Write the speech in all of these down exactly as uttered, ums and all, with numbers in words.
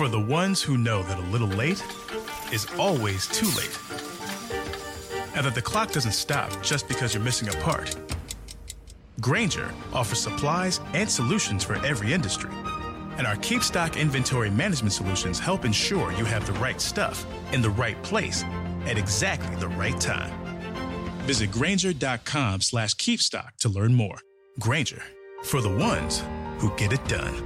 For the ones who know that a little late is always too late. And that the clock doesn't stop just because you're missing a part. Grainger offers supplies and solutions for every industry. And our KeepStock inventory management solutions help ensure you have the right stuff in the right place at exactly the right time. Visit Grainger.com slash KeepStock to learn more. Grainger, for the ones who get it done.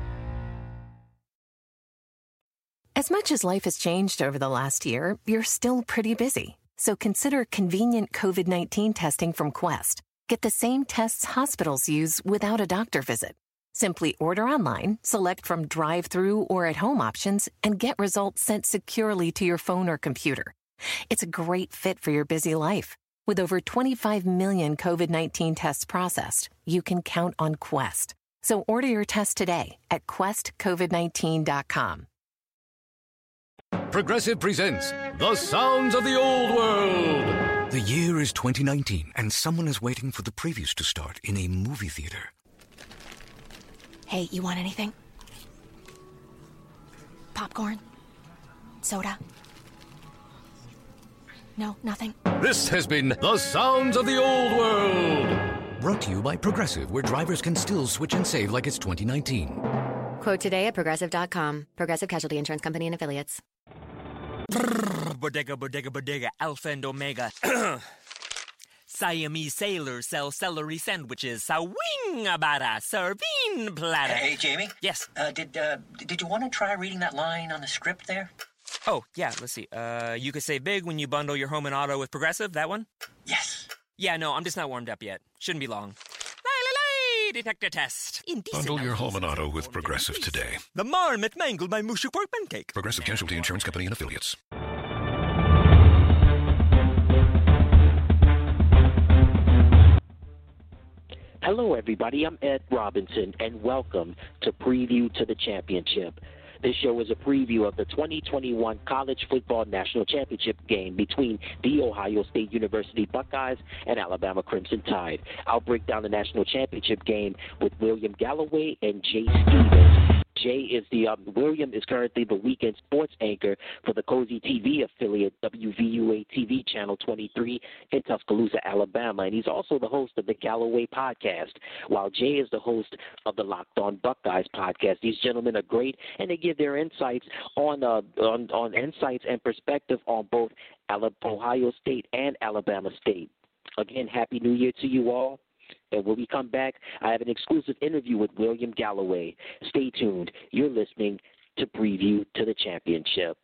As much as life has changed over the last year, you're still pretty busy. So consider convenient COVID nineteen testing from Quest. Get the same tests hospitals use without a doctor visit. Simply order online, select from drive-through or at-home options, and get results sent securely to your phone or computer. It's a great fit for your busy life. With over twenty-five million COVID nineteen tests processed, you can count on Quest. So order your test today at quest covid nineteen dot com. Progressive presents The Sounds of the Old World. The year is twenty nineteen, and someone is waiting for the previews to start in a movie theater. Hey, you want anything? Popcorn? Soda? No, nothing? This has been The Sounds of the Old World. Brought to you by Progressive, where drivers can still switch and save like it's twenty nineteen. Quote today at Progressive dot com. Progressive Casualty Insurance Company and Affiliates. Bodega, bodega, bodega, alpha and omega. Siamese sailors sell celery sandwiches. Sawing-a-bada, serving platter. Hey, Jamie? Yes? Uh, did, uh, did you want to try reading that line on the script there? Oh, yeah, let's see. Uh, you could save big when you bundle your home and auto with Progressive, that one? Yes. Yeah, no, I'm just not warmed up yet. Shouldn't be long. Lay-lay-lay, detector test. Indecent Bundle your home and auto with Progressive today. The marmot mangled my mushy pork pancake. Progressive Casualty Insurance Company and Affiliates. Hello, everybody. I'm Ed Robinson, and welcome to Preview to the Championship. This show is a preview of the twenty twenty-one College Football National Championship game between the Ohio State University Buckeyes and Alabama Crimson Tide. I'll break down the national championship game with William Galloway and Jay Stevens. Jay is the um, William is currently the weekend sports anchor for the Cozy T V affiliate W V U A T V Channel twenty-three in Tuscaloosa, Alabama, and he's also the host of the Galloway podcast, while Jay is the host of the Locked On Buckeyes podcast. These gentlemen are great, and they give their insights on uh, on, on insights and perspective on both Ohio State and Alabama State. Again, Happy New Year to you all. And when we come back, I have an exclusive interview with William Galloway. Stay tuned. You're listening to Preview to the Championship.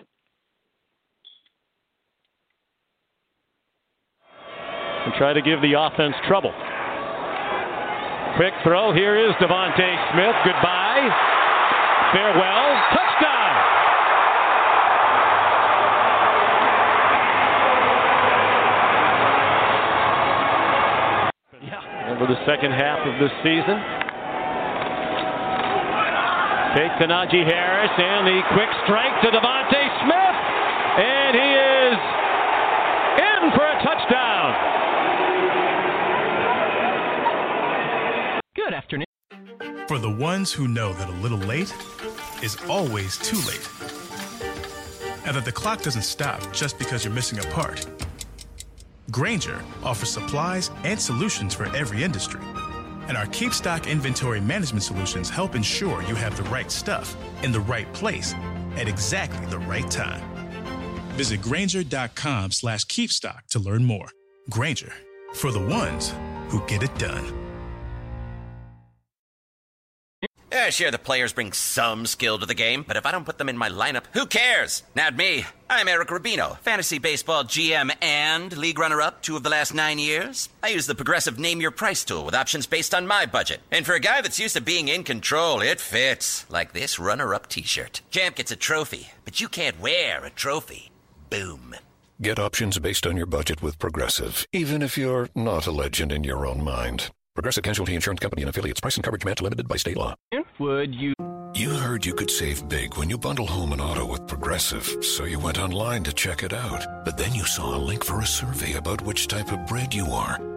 And try to give the offense trouble. Quick throw. Here is Devontae Smith. Goodbye. Farewell. Touchdown. For the second half of this season. Fake to Najee Harris, and the quick strike to Devontae Smith, and he is in for a touchdown. Good afternoon. For the ones who know that a little late is always too late. And that the clock doesn't stop just because you're missing a part. Grainger offers supplies and solutions for every industry. And our KeepStock inventory management solutions help ensure you have the right stuff in the right place at exactly the right time. Visit Grainger.com slash KeepStock to learn more. Grainger, for the ones who get it done. Yeah, sure, the players bring some skill to the game, but if I don't put them in my lineup, who cares? Not me. I'm Eric Rubino, fantasy baseball G M and league runner-up two of the last nine years. I use the Progressive Name Your Price tool with options based on my budget. And for a guy that's used to being in control, it fits. Like this runner-up t-shirt. Champ gets a trophy, but you can't wear a trophy. Boom. Get options based on your budget with Progressive, even if you're not a legend in your own mind. Progressive Casualty Insurance Company and Affiliates. Price and coverage match limited by state law. Would you... You heard you could save big when you bundle home and auto with Progressive, so you went online to check it out. But then you saw a link for a survey about which type of bread you are.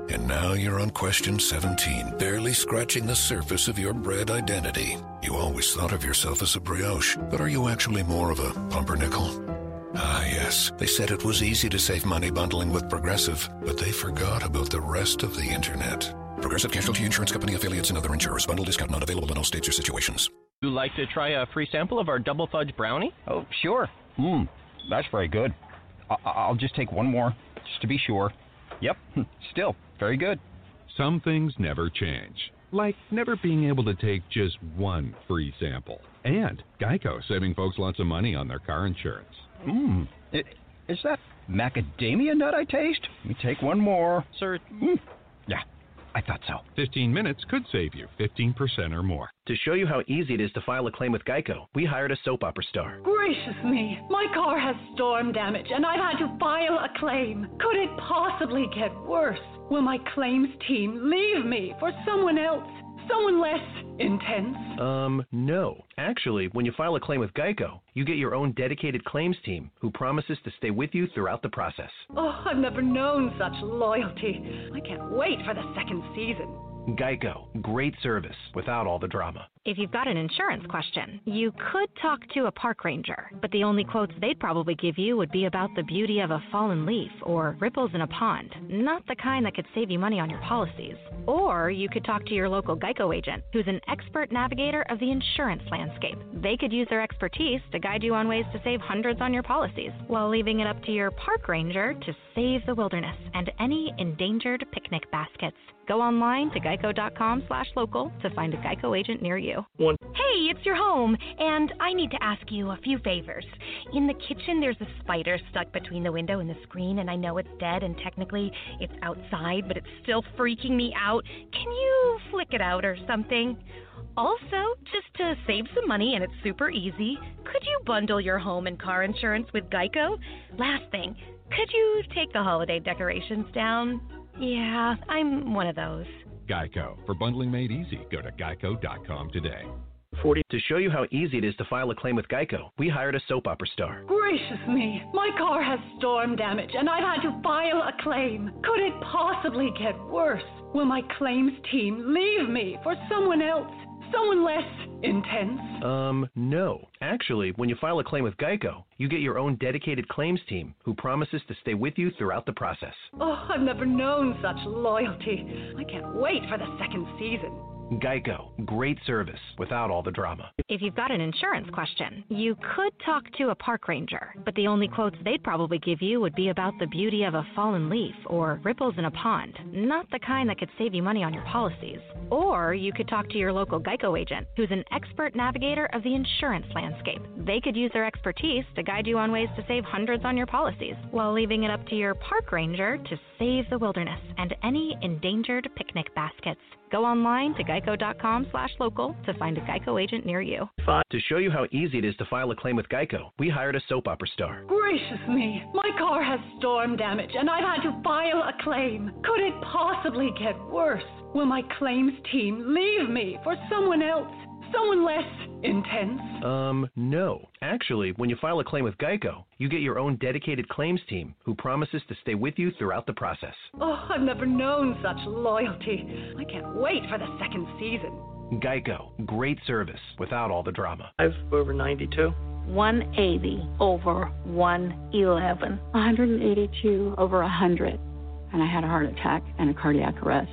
And now you're on question seventeen, barely scratching the surface of your bread identity. You always thought of yourself as a brioche, but are you actually more of a pumpernickel? Ah, yes. They said it was easy to save money bundling with Progressive, but they forgot about the rest of the internet. Progressive Casualty Insurance Company, affiliates, and other insurers. Bundle discount not available in all states or situations. Would you like to try a free sample of our double fudge brownie? Oh, sure. Mmm, that's very good. I- I'll just take one more, just to be sure. Yep, still very good. Some things never change, like never being able to take just one free sample. And Geico saving folks lots of money on their car insurance. Mmm, is that macadamia nut I taste? Let me take one more. Sir, mm. Yeah, I thought so. fifteen minutes could save you fifteen percent or more. To show you how easy it is to file a claim with Geico, we hired a soap opera star. Gracious me, my car has storm damage and I've had to file a claim. Could it possibly get worse? Will my claims team leave me for someone else? Someone less intense? Um, no. Actually, when you file a claim with Geico, you get your own dedicated claims team who promises to stay with you throughout the process. Oh, I've never known such loyalty. I can't wait for the second season. Geico. Great service without all the drama. If you've got an insurance question, you could talk to a park ranger, but the only quotes they'd probably give you would be about the beauty of a fallen leaf or ripples in a pond, not the kind that could save you money on your policies. Or you could talk to your local Geico agent, who's an expert navigator of the insurance landscape. They could use their expertise to guide you on ways to save hundreds on your policies, while leaving it up to your park ranger to save the wilderness and any endangered picnic baskets. Go online to geico.com slash local to find a Geico agent near you. One. Hey, it's your home, and I need to ask you a few favors. In the kitchen, there's a spider stuck between the window and the screen, and I know it's dead, and technically it's outside, but it's still freaking me out. Can you flick it out or something? Also, just to save some money, and it's super easy, could you bundle your home and car insurance with Geico? Last thing, could you take the holiday decorations down? Yeah, I'm one of those. Geico. For bundling made easy, go to geico dot com today. forty To show you how easy it is to file a claim with Geico, we hired a soap opera star. Gracious me, my car has storm damage and I've had to file a claim. Could it possibly get worse? Will my claims team leave me for someone else? Someone less intense? Um, no. Actually, when you file a claim with Geico, you get your own dedicated claims team who promises to stay with you throughout the process. Oh, I've never known such loyalty. I can't wait for the second season. Geico. Great service without all the drama. If you've got an insurance question, you could talk to a park ranger, but the only quotes they'd probably give you would be about the beauty of a fallen leaf or ripples in a pond, not the kind that could save you money on your policies. Or you could talk to your local Geico agent, who's an expert navigator of the insurance landscape. They could use their expertise to guide you on ways to save hundreds on your policies, while leaving it up to your park ranger to save the wilderness and any endangered picnic baskets. Go online to geico.com slash local to find a Geico agent near you. To show you how easy it is to file a claim with Geico, we hired a soap opera star. Gracious me, my car has storm damage and I've had to file a claim. Could it possibly get worse? Will my claims team leave me for someone else? Someone less intense? Um, no. Actually, when you file a claim with Geico, you get your own dedicated claims team who promises to stay with you throughout the process. Oh, I've never known such loyalty. I can't wait for the second season. Geico. Great service without all the drama. I've over ninety-two. one eighty over one eleven. one hundred eighty-two over one hundred. And I had a heart attack and a cardiac arrest.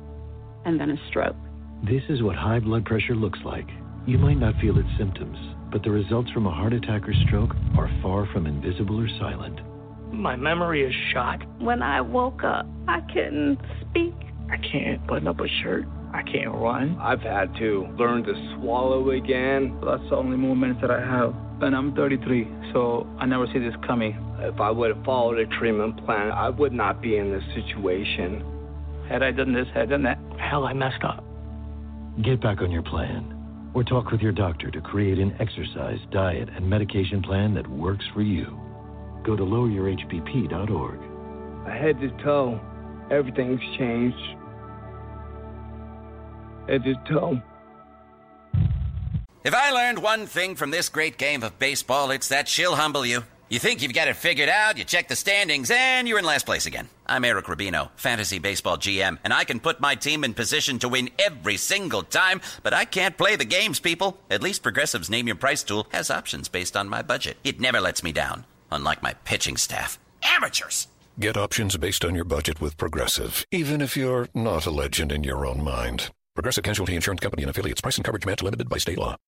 And then a stroke. This is what high blood pressure looks like. You might not feel its symptoms, but the results from a heart attack or stroke are far from invisible or silent. My memory is shot. When I woke up, I couldn't speak. I can't button up a shirt. I can't run. I've had to learn to swallow again. That's the only moments that I have. And I'm thirty-three, so I never see this coming. If I would have followed a treatment plan, I would not be in this situation. Had I done this, had I done that, hell, I messed up. Get back on your plan, or talk with your doctor to create an exercise, diet, and medication plan that works for you. Go to lower your H B P dot org. Head to toe, everything's changed. Head to toe. If I learned one thing from this great game of baseball, it's that she'll humble you. You think you've got it figured out, you check the standings, and you're in last place again. I'm Eric Rubino, Fantasy Baseball G M, and I can put my team in position to win every single time, but I can't play the games, people. At least Progressive's Name Your Price tool has options based on my budget. It never lets me down, unlike my pitching staff. Amateurs! Get options based on your budget with Progressive, even if you're not a legend in your own mind. Progressive Casualty Insurance Company and Affiliates. Price and coverage match limited by state law.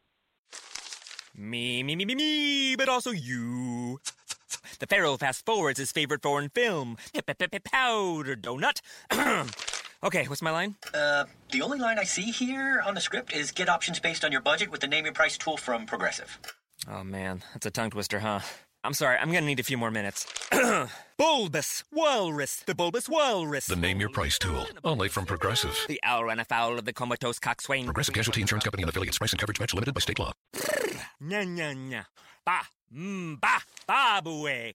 Me, me, me, me, me, but also you. The Pharaoh fast forwards his favorite foreign film, Powder Donut. Okay, what's my line? Uh, the only line I see here on the script is get options based on your budget with the Name Your Price tool from Progressive. Oh, man, that's a tongue twister, huh? I'm sorry, I'm gonna need a few more minutes. Bulbous Walrus, the Bulbous Walrus. The Name Your Price tool, only from Progressive. The owl ran afoul of the comatose coxswain. Progressive Casualty Insurance Company and Affiliates. Price and coverage match limited by state law. Nya, nya, nya. Ba, mm, ba, Babue,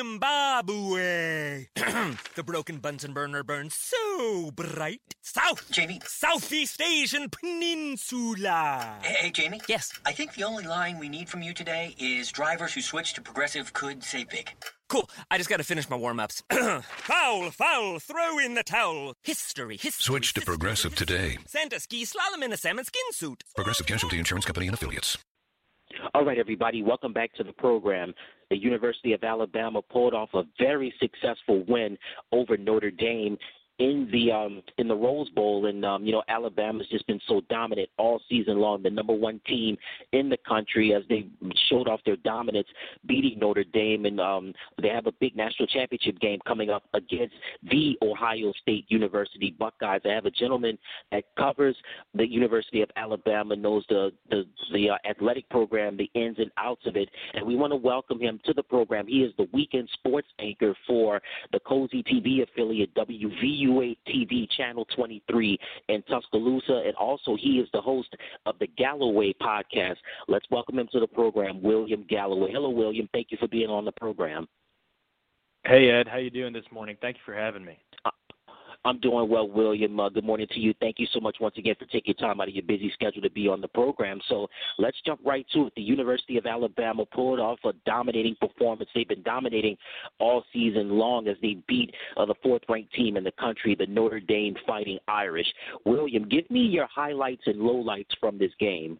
Zimbabwe. The broken Bunsen burner burns so bright. South, Jamie. Southeast Asian Peninsula. Hey, hey, Jamie? Yes? I think the only line we need from you today is drivers who switch to Progressive could save big. Cool. I just gotta finish my warm-ups. Foul, foul, throw in the towel. History, history. Switch to Progressive today. Santa ski slalom in a salmon skin suit. Progressive Casualty Insurance Company and Affiliates. All right, everybody, welcome back to the program. The University of Alabama pulled off a very successful win over Notre Dame in the um, in the Rose Bowl, and um, you know, Alabama's just been so dominant all season long, the number one team in the country, as they showed off their dominance, beating Notre Dame, and um, they have a big national championship game coming up against the Ohio State University Buckeyes. I have a gentleman that covers the University of Alabama, knows the the, the uh, athletic program, the ins and outs of it, and we want to welcome him to the program. He is the weekend sports anchor for the Cozy T V affiliate W V U A T V Channel twenty-three in Tuscaloosa, and also he is the host of the Galloway podcast. Let's welcome him to the program, William Galloway. Hello, William. Thank you for being on the program. Hey, Ed. How you doing this morning? Thank you for having me. Uh, I'm doing well, William. Uh, good morning to you. Thank you so much once again for taking time out of your busy schedule to be on the program. So let's jump right to it. The University of Alabama pulled off a dominating performance. They've been dominating all season long as they beat uh, the fourth-ranked team in the country, the Notre Dame Fighting Irish. William, give me your highlights and lowlights from this game.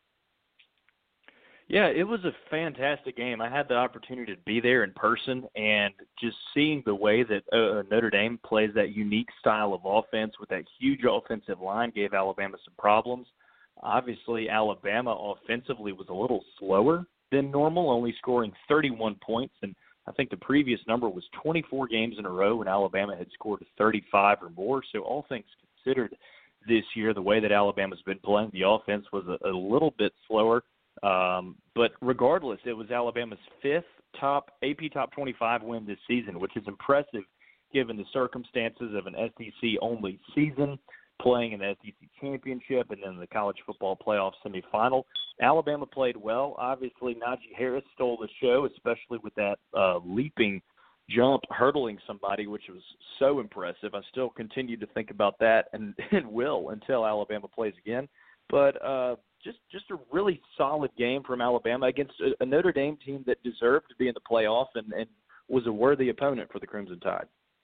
Yeah, it was a fantastic game. I had the opportunity to be there in person, and just seeing the way that uh, Notre Dame plays that unique style of offense with that huge offensive line gave Alabama some problems. Obviously, Alabama offensively was a little slower than normal, only scoring thirty-one points, and I think the previous number was twenty-four games in a row when Alabama had scored thirty-five or more. So all things considered this year, the way that Alabama's been playing, the offense was a, a little bit slower. Um, but regardless, it was Alabama's fifth top A P Top twenty-five win this season, which is impressive given the circumstances of an S E C-only season, playing in the S E C championship and then the college football playoff semifinal. Alabama played well. Obviously, Najee Harris stole the show, especially with that uh, leaping jump, hurdling somebody, which was so impressive. I still continue to think about that and, and will until Alabama plays again. But uh, just just a really solid game from Alabama against a, a Notre Dame team that deserved to be in the playoff and, and was a worthy opponent for the Crimson Tide.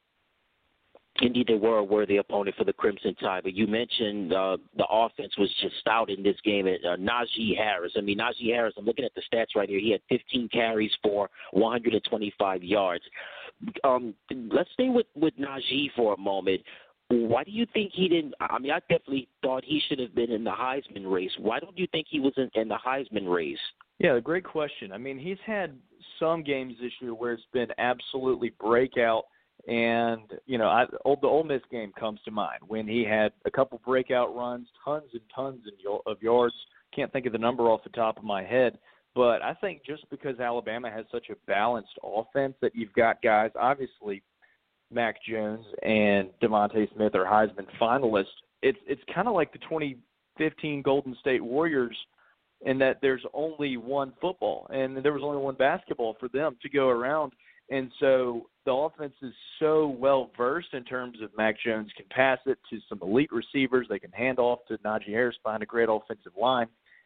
Indeed, they were a worthy opponent for the Crimson Tide. But you mentioned uh, the offense was just stout in this game. Uh, Najee Harris. I mean, Najee Harris, I'm looking at the stats right here. He had fifteen carries for one hundred twenty-five yards. Um, let's stay with, with Najee for a moment. Why do you think he didn't – I mean, I definitely thought he should have been in the Heisman race. Why don't you think he was in, in the Heisman race? Yeah, great question. I mean, he's had some games this year where it's been absolutely breakout. And, you know, I, the Ole Miss game comes to mind when he had a couple breakout runs, tons and tons of yards. Can't think of the number off the top of my head. But I think just because Alabama has such a balanced offense that you've got guys, obviously Mac Jones and Devontae Smith are Heisman finalists. It's it's kind of like the twenty fifteen Golden State Warriors in that there's only one football and there was only one basketball for them to go around. And so the offense is so well-versed in terms of Mac Jones can pass it to some elite receivers. They can hand off to Najee Harris behind a great offensive line.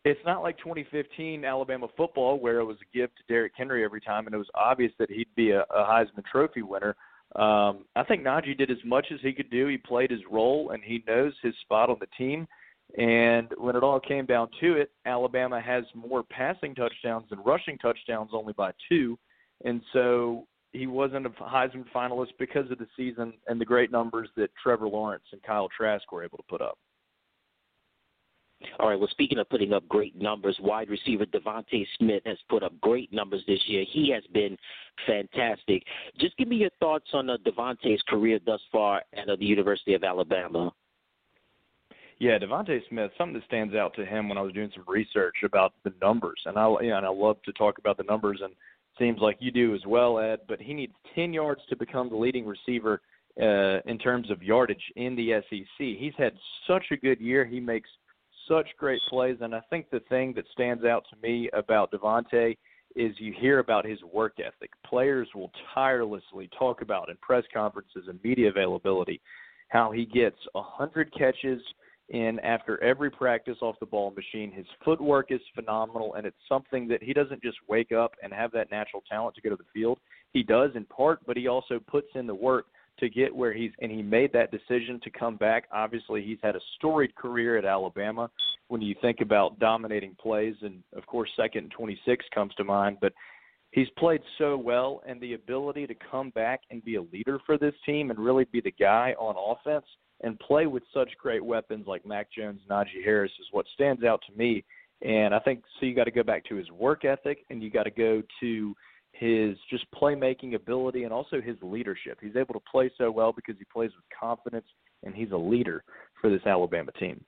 It's not like twenty fifteen Alabama football where it was a gift to Derrick Henry every time, and it was obvious that he'd be a, a Heisman Trophy winner. Um, I think Najee did as much as he could do. He played his role, and he knows his spot on the team. And when it all came down to it, Alabama has more passing touchdowns than rushing touchdowns, only by two. And so he wasn't a Heisman finalist because of the season and the great numbers that Trevor Lawrence and Kyle Trask were able to put up. All right, well, speaking of putting up great numbers, wide receiver Devontae Smith has put up great numbers this year. He has been fantastic. Just give me your thoughts on uh, Devontae's career thus far at uh, the University of Alabama. Yeah, Devontae Smith, something that stands out to him when I was doing some research about the numbers, and I, you know, and I love to talk about the numbers, and it seems like you do as well, Ed, but he needs ten yards to become the leading receiver uh, in terms of yardage in the S E C. He's had such a good year. He makes such great plays, and I think the thing that stands out to me about Devontae is you hear about his work ethic. Players will tirelessly talk about in press conferences and media availability how he gets one hundred catches in after every practice off the ball machine. His footwork is phenomenal, and it's something that he doesn't just wake up and have that natural talent to go to the field. He does in part, but he also puts in the work to get where he's – and he made that decision to come back. Obviously, he's had a storied career at Alabama when you think about dominating plays, and, of course, second and twenty-six comes to mind. But he's played so well, and the ability to come back and be a leader for this team and really be the guy on offense and play with such great weapons like Mac Jones, Najee Harris is what stands out to me. And I think so you got to go back to his work ethic, and you got to go to his just playmaking ability and also his leadership. He's able to play so well because he plays with confidence, and he's a leader for this Alabama team.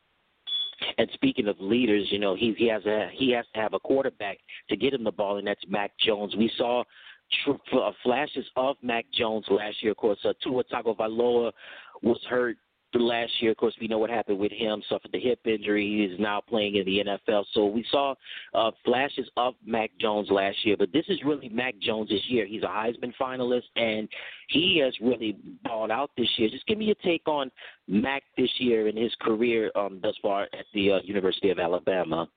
And speaking of leaders, you know, he, he has a he has to have a quarterback to get him the ball, and that's Mac Jones. We saw tr- uh, flashes of Mac Jones last year. Of course, uh, Tua Tagovailoa was hurt last year. Of course, we know what happened with him, suffered the hip injury. He is now playing in the N F L. So we saw uh, flashes of Mac Jones last year, but this is really Mac Jones this year. He's a Heisman finalist, and he has really balled out this year. Just give me your take on Mac this year and his career um, thus far at the uh, University of Alabama.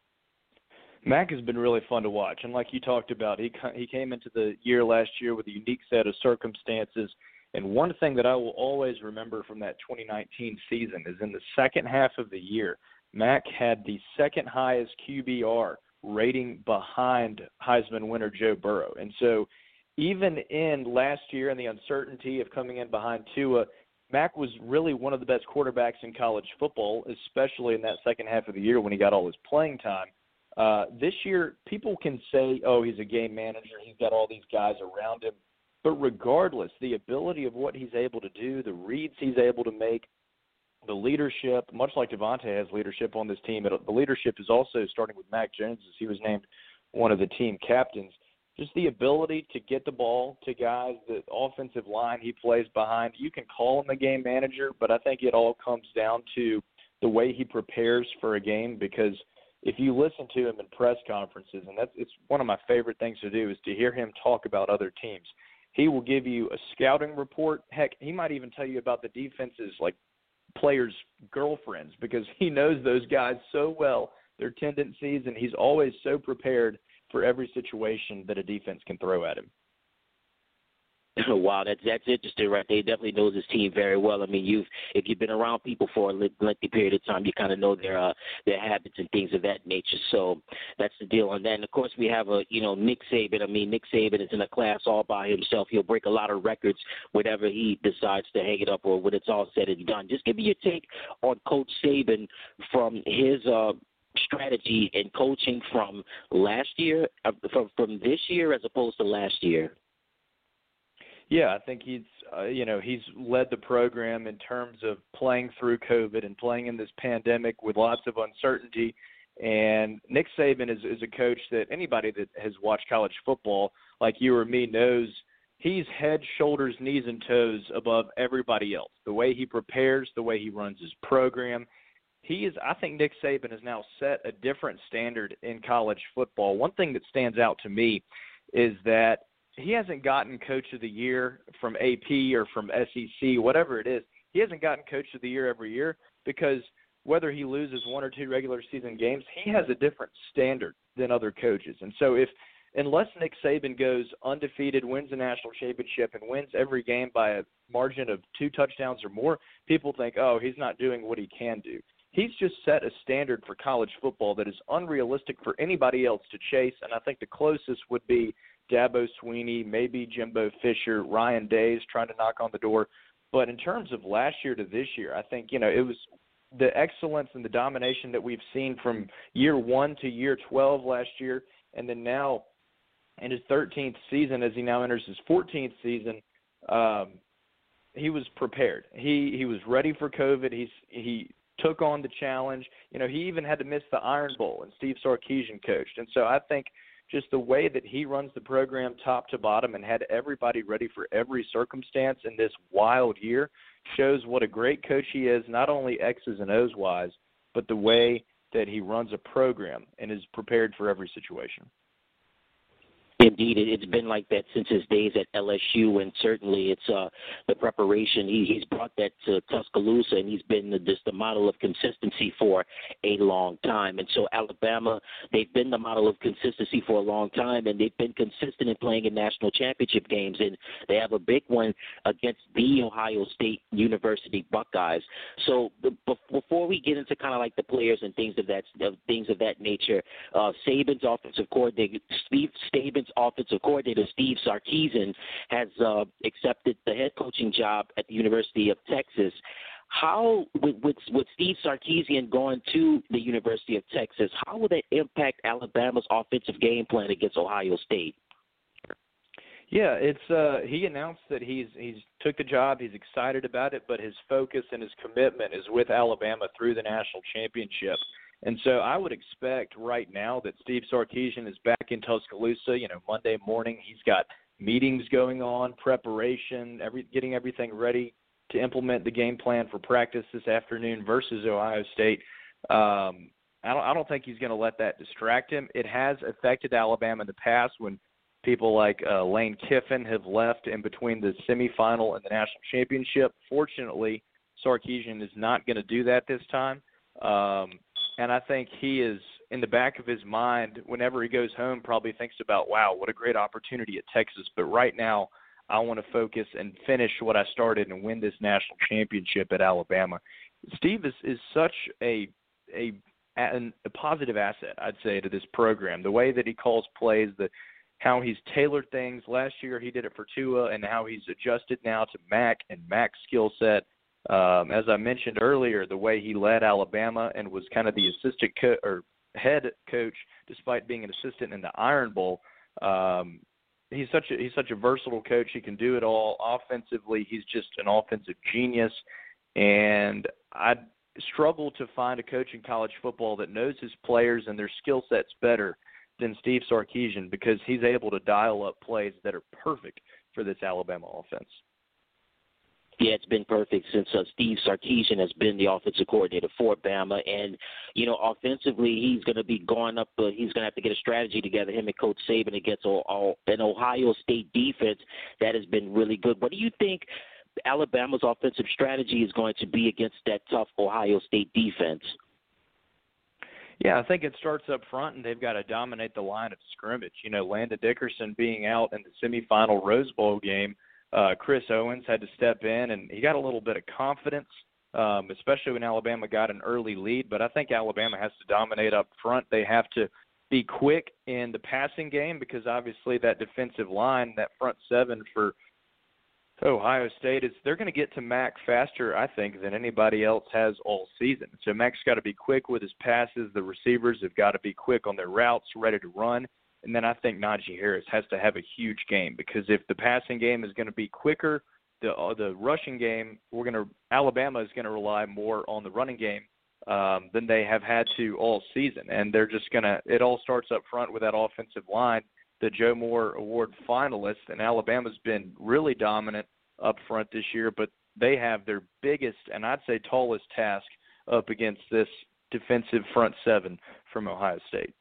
Mac has been really fun to watch, and like you talked about, he he came into the year last year with a unique set of circumstances. And one thing that I will always remember from that twenty nineteen season is in the second half of the year, Mac had the second highest Q B R rating behind Heisman winner Joe Burrow. And so even in last year and the uncertainty of coming in behind Tua, Mac was really one of the best quarterbacks in college football, especially in that second half of the year when he got all his playing time. Uh, this year, people can say, oh, he's a game manager, he's got all these guys around him. But regardless, the ability of what he's able to do, the reads he's able to make, the leadership, much like Devontae has leadership on this team, it, the leadership is also starting with Mac Jones as he was named one of the team captains. Just the ability to get the ball to guys, the offensive line he plays behind. You can call him a game manager, but I think it all comes down to the way he prepares for a game, because if you listen to him in press conferences, and that's it's one of my favorite things to do is to hear him talk about other teams. He will give you a scouting report. Heck, he might even tell you about the defense's, like, players' girlfriends, because he knows those guys so well, their tendencies, and he's always so prepared for every situation that a defense can throw at him. Wow, that's that's interesting, right? They definitely knows his team very well. I mean, you've if you've been around people for a lengthy period of time, you kind of know their uh, their habits and things of that nature. So that's the deal. And then, of course, we have a you know Nick Saban. I mean, Nick Saban is in a class all by himself. He'll break a lot of records whenever he decides to hang it up or when it's all said and done. Just give me your take on Coach Saban from his uh, strategy and coaching from last year, uh, from from this year as opposed to last year. Yeah, I think he's, uh, you know, he's led the program in terms of playing through COVID and playing in this pandemic with lots of uncertainty. And Nick Saban is, is a coach that anybody that has watched college football, like you or me, knows he's head, shoulders, knees, and toes above everybody else. The way he prepares, the way he runs his program. He is, I think Nick Saban has now set a different standard in college football. One thing that stands out to me is that he hasn't gotten Coach of the Year from A P or from S E C, whatever it is. He hasn't gotten Coach of the Year every year because whether he loses one or two regular season games, he has a different standard than other coaches. And so if unless Nick Saban goes undefeated, wins a national championship, and wins every game by a margin of two touchdowns or more, people think, oh, he's not doing what he can do. He's just set a standard for college football that is unrealistic for anybody else to chase, and I think the closest would be Dabo Swinney, maybe Jimbo Fisher, Ryan Days trying to knock on the door. But in terms of last year to this year, I think, you know, it was the excellence and the domination that we've seen from year one to year twelve last year, and then now in his thirteenth season, as he now enters his fourteenth season, um, he was prepared. He he was ready for COVID. He's he took on the challenge. You know, he even had to miss the Iron Bowl, and Steve Sarkisian coached. And so I think just the way that he runs the program top to bottom and had everybody ready for every circumstance in this wild year shows what a great coach he is, not only X's and O's wise, but the way that he runs a program and is prepared for every situation. Indeed, it's been like that since his days at L S U, and certainly it's uh, the preparation. He, he's brought that to Tuscaloosa, and he's been the, just the model of consistency for a long time. And so Alabama, they've been the model of consistency for a long time, and they've been consistent in playing in national championship games. And they have a big one against the Ohio State University Buckeyes. So the, before we get into kind of like the players and things of that of things of that nature, uh, Saban's offensive coordinator, Steve Saban's offensive coordinator Steve Sarkisian has uh, accepted the head coaching job at the University of Texas. How, with, with, with Steve Sarkisian going to the University of Texas, how will that impact Alabama's offensive game plan against Ohio State? Yeah, it's uh, he announced that he's he's took the job. He's excited about it, but his focus and his commitment is with Alabama through the national championship. And so I would expect right now that Steve Sarkisian is back in Tuscaloosa, you know, Monday morning. He's got meetings going on, preparation, every, getting everything ready to implement the game plan for practice this afternoon versus Ohio State. Um, I don't, I don't think he's going to let that distract him. It has affected Alabama in the past when people like uh, Lane Kiffin have left in between the semifinal and the national championship. Fortunately, Sarkisian is not going to do that this time. Um, And I think he is, in the back of his mind, whenever he goes home, probably thinks about, wow, what a great opportunity at Texas. But right now, I want to focus and finish what I started and win this national championship at Alabama. Steve is, is such a, a a positive asset, I'd say, to this program. The way that he calls plays, the how he's tailored things. Last year he did it for Tua, and how he's adjusted now to Mac and Mac's skill set. Um, as I mentioned earlier, the way he led Alabama and was kind of the assistant co- or head coach, despite being an assistant in the Iron Bowl. Um, he's such a he's such a versatile coach. He can do it all. Offensively, he's just an offensive genius. And I struggle to find a coach in college football that knows his players and their skill sets better than Steve Sarkisian, because he's able to dial up plays that are perfect for this Alabama offense. Yeah, it's been perfect since uh, Steve Sarkisian has been the offensive coordinator for Bama. And, you know, offensively, he's going to be going up. Uh, he's going to have to get a strategy together, him and Coach Saban, against all, all, an Ohio State defense that has been really good. What do you think Alabama's offensive strategy is going to be against that tough Ohio State defense? Yeah, I think it starts up front, and they've got to dominate the line of scrimmage. You know, Landon Dickerson being out in the semifinal Rose Bowl game, Uh, Chris Owens had to step in, and he got a little bit of confidence, um, especially when Alabama got an early lead. But I think Alabama has to dominate up front. They have to be quick in the passing game, because obviously that defensive line, that front seven for Ohio State, is they're going to get to Mac faster, I think, than anybody else has all season. So Mac's got to be quick with his passes. The receivers have got to be quick on their routes, ready to run. And then I think Najee Harris has to have a huge game, because if the passing game is going to be quicker, the uh, the rushing game, we're going to Alabama is going to rely more on the running game um, than they have had to all season, and they're just going to. It all starts up front with that offensive line. The Joe Moore Award finalist, and Alabama's been really dominant up front this year, but they have their biggest and I'd say tallest task up against this defensive front seven from Ohio State.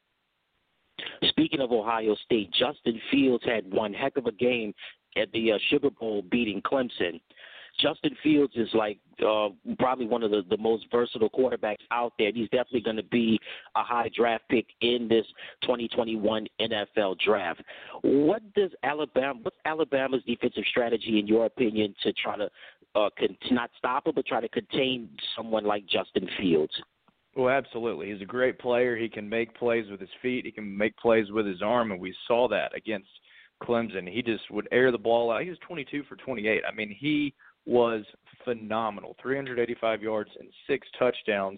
Speaking of Ohio State, Justin Fields had one heck of a game at the uh, Sugar Bowl, beating Clemson. Justin Fields is like uh, probably one of the, the most versatile quarterbacks out there. He's definitely going to be a high draft pick in this twenty twenty-one N F L draft. What does Alabama? What's Alabama's defensive strategy, in your opinion, to try to uh, con- not stop him, but try to contain someone like Justin Fields? Well, absolutely. He's a great player. He can make plays with his feet. He can make plays with his arm, and we saw that against Clemson. He just would air the ball out. He was twenty-two for twenty-eight. I mean, he was phenomenal. three hundred eighty-five yards and six touchdowns.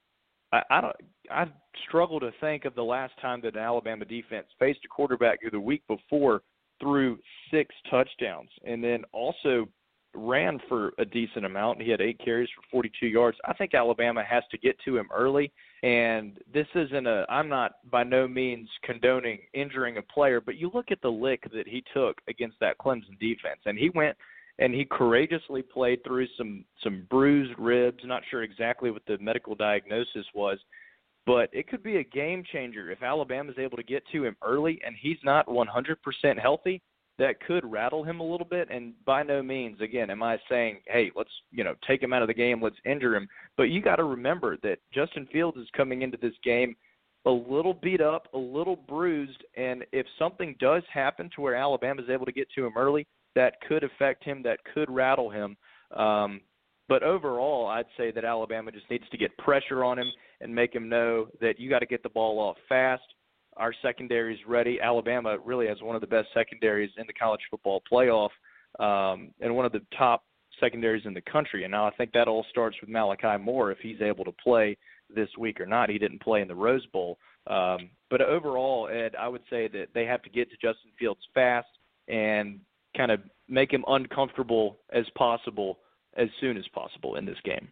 I, I don't. I struggle to think of the last time that an Alabama defense faced a quarterback who the week before threw six touchdowns, and then also ran for a decent amount. He had eight carries for forty-two yards. I think Alabama has to get to him early, and this isn't a – I'm not by no means condoning injuring a player, but you look at the lick that he took against that Clemson defense, and he went and he courageously played through some, some bruised ribs. Not sure exactly what the medical diagnosis was, but it could be a game changer if Alabama's able to get to him early and he's not one hundred percent healthy. That could rattle him a little bit, and by no means, again, am I saying, hey, let's, you know, take him out of the game, let's injure him. But you got to remember that Justin Fields is coming into this game a little beat up, a little bruised, and if something does happen to where Alabama is able to get to him early, that could affect him, that could rattle him. Um, but overall, I'd say that Alabama just needs to get pressure on him and make him know that you got to get the ball off fast. Our secondary is ready. Alabama really has one of the best secondaries in the college football playoff um, and one of the top secondaries in the country. And now I think that all starts with Malachi Moore if he's able to play this week or not. He didn't play in the Rose Bowl. Um, but overall, Ed, I would say that they have to get to Justin Fields fast and kind of make him uncomfortable as possible as soon as possible in this game.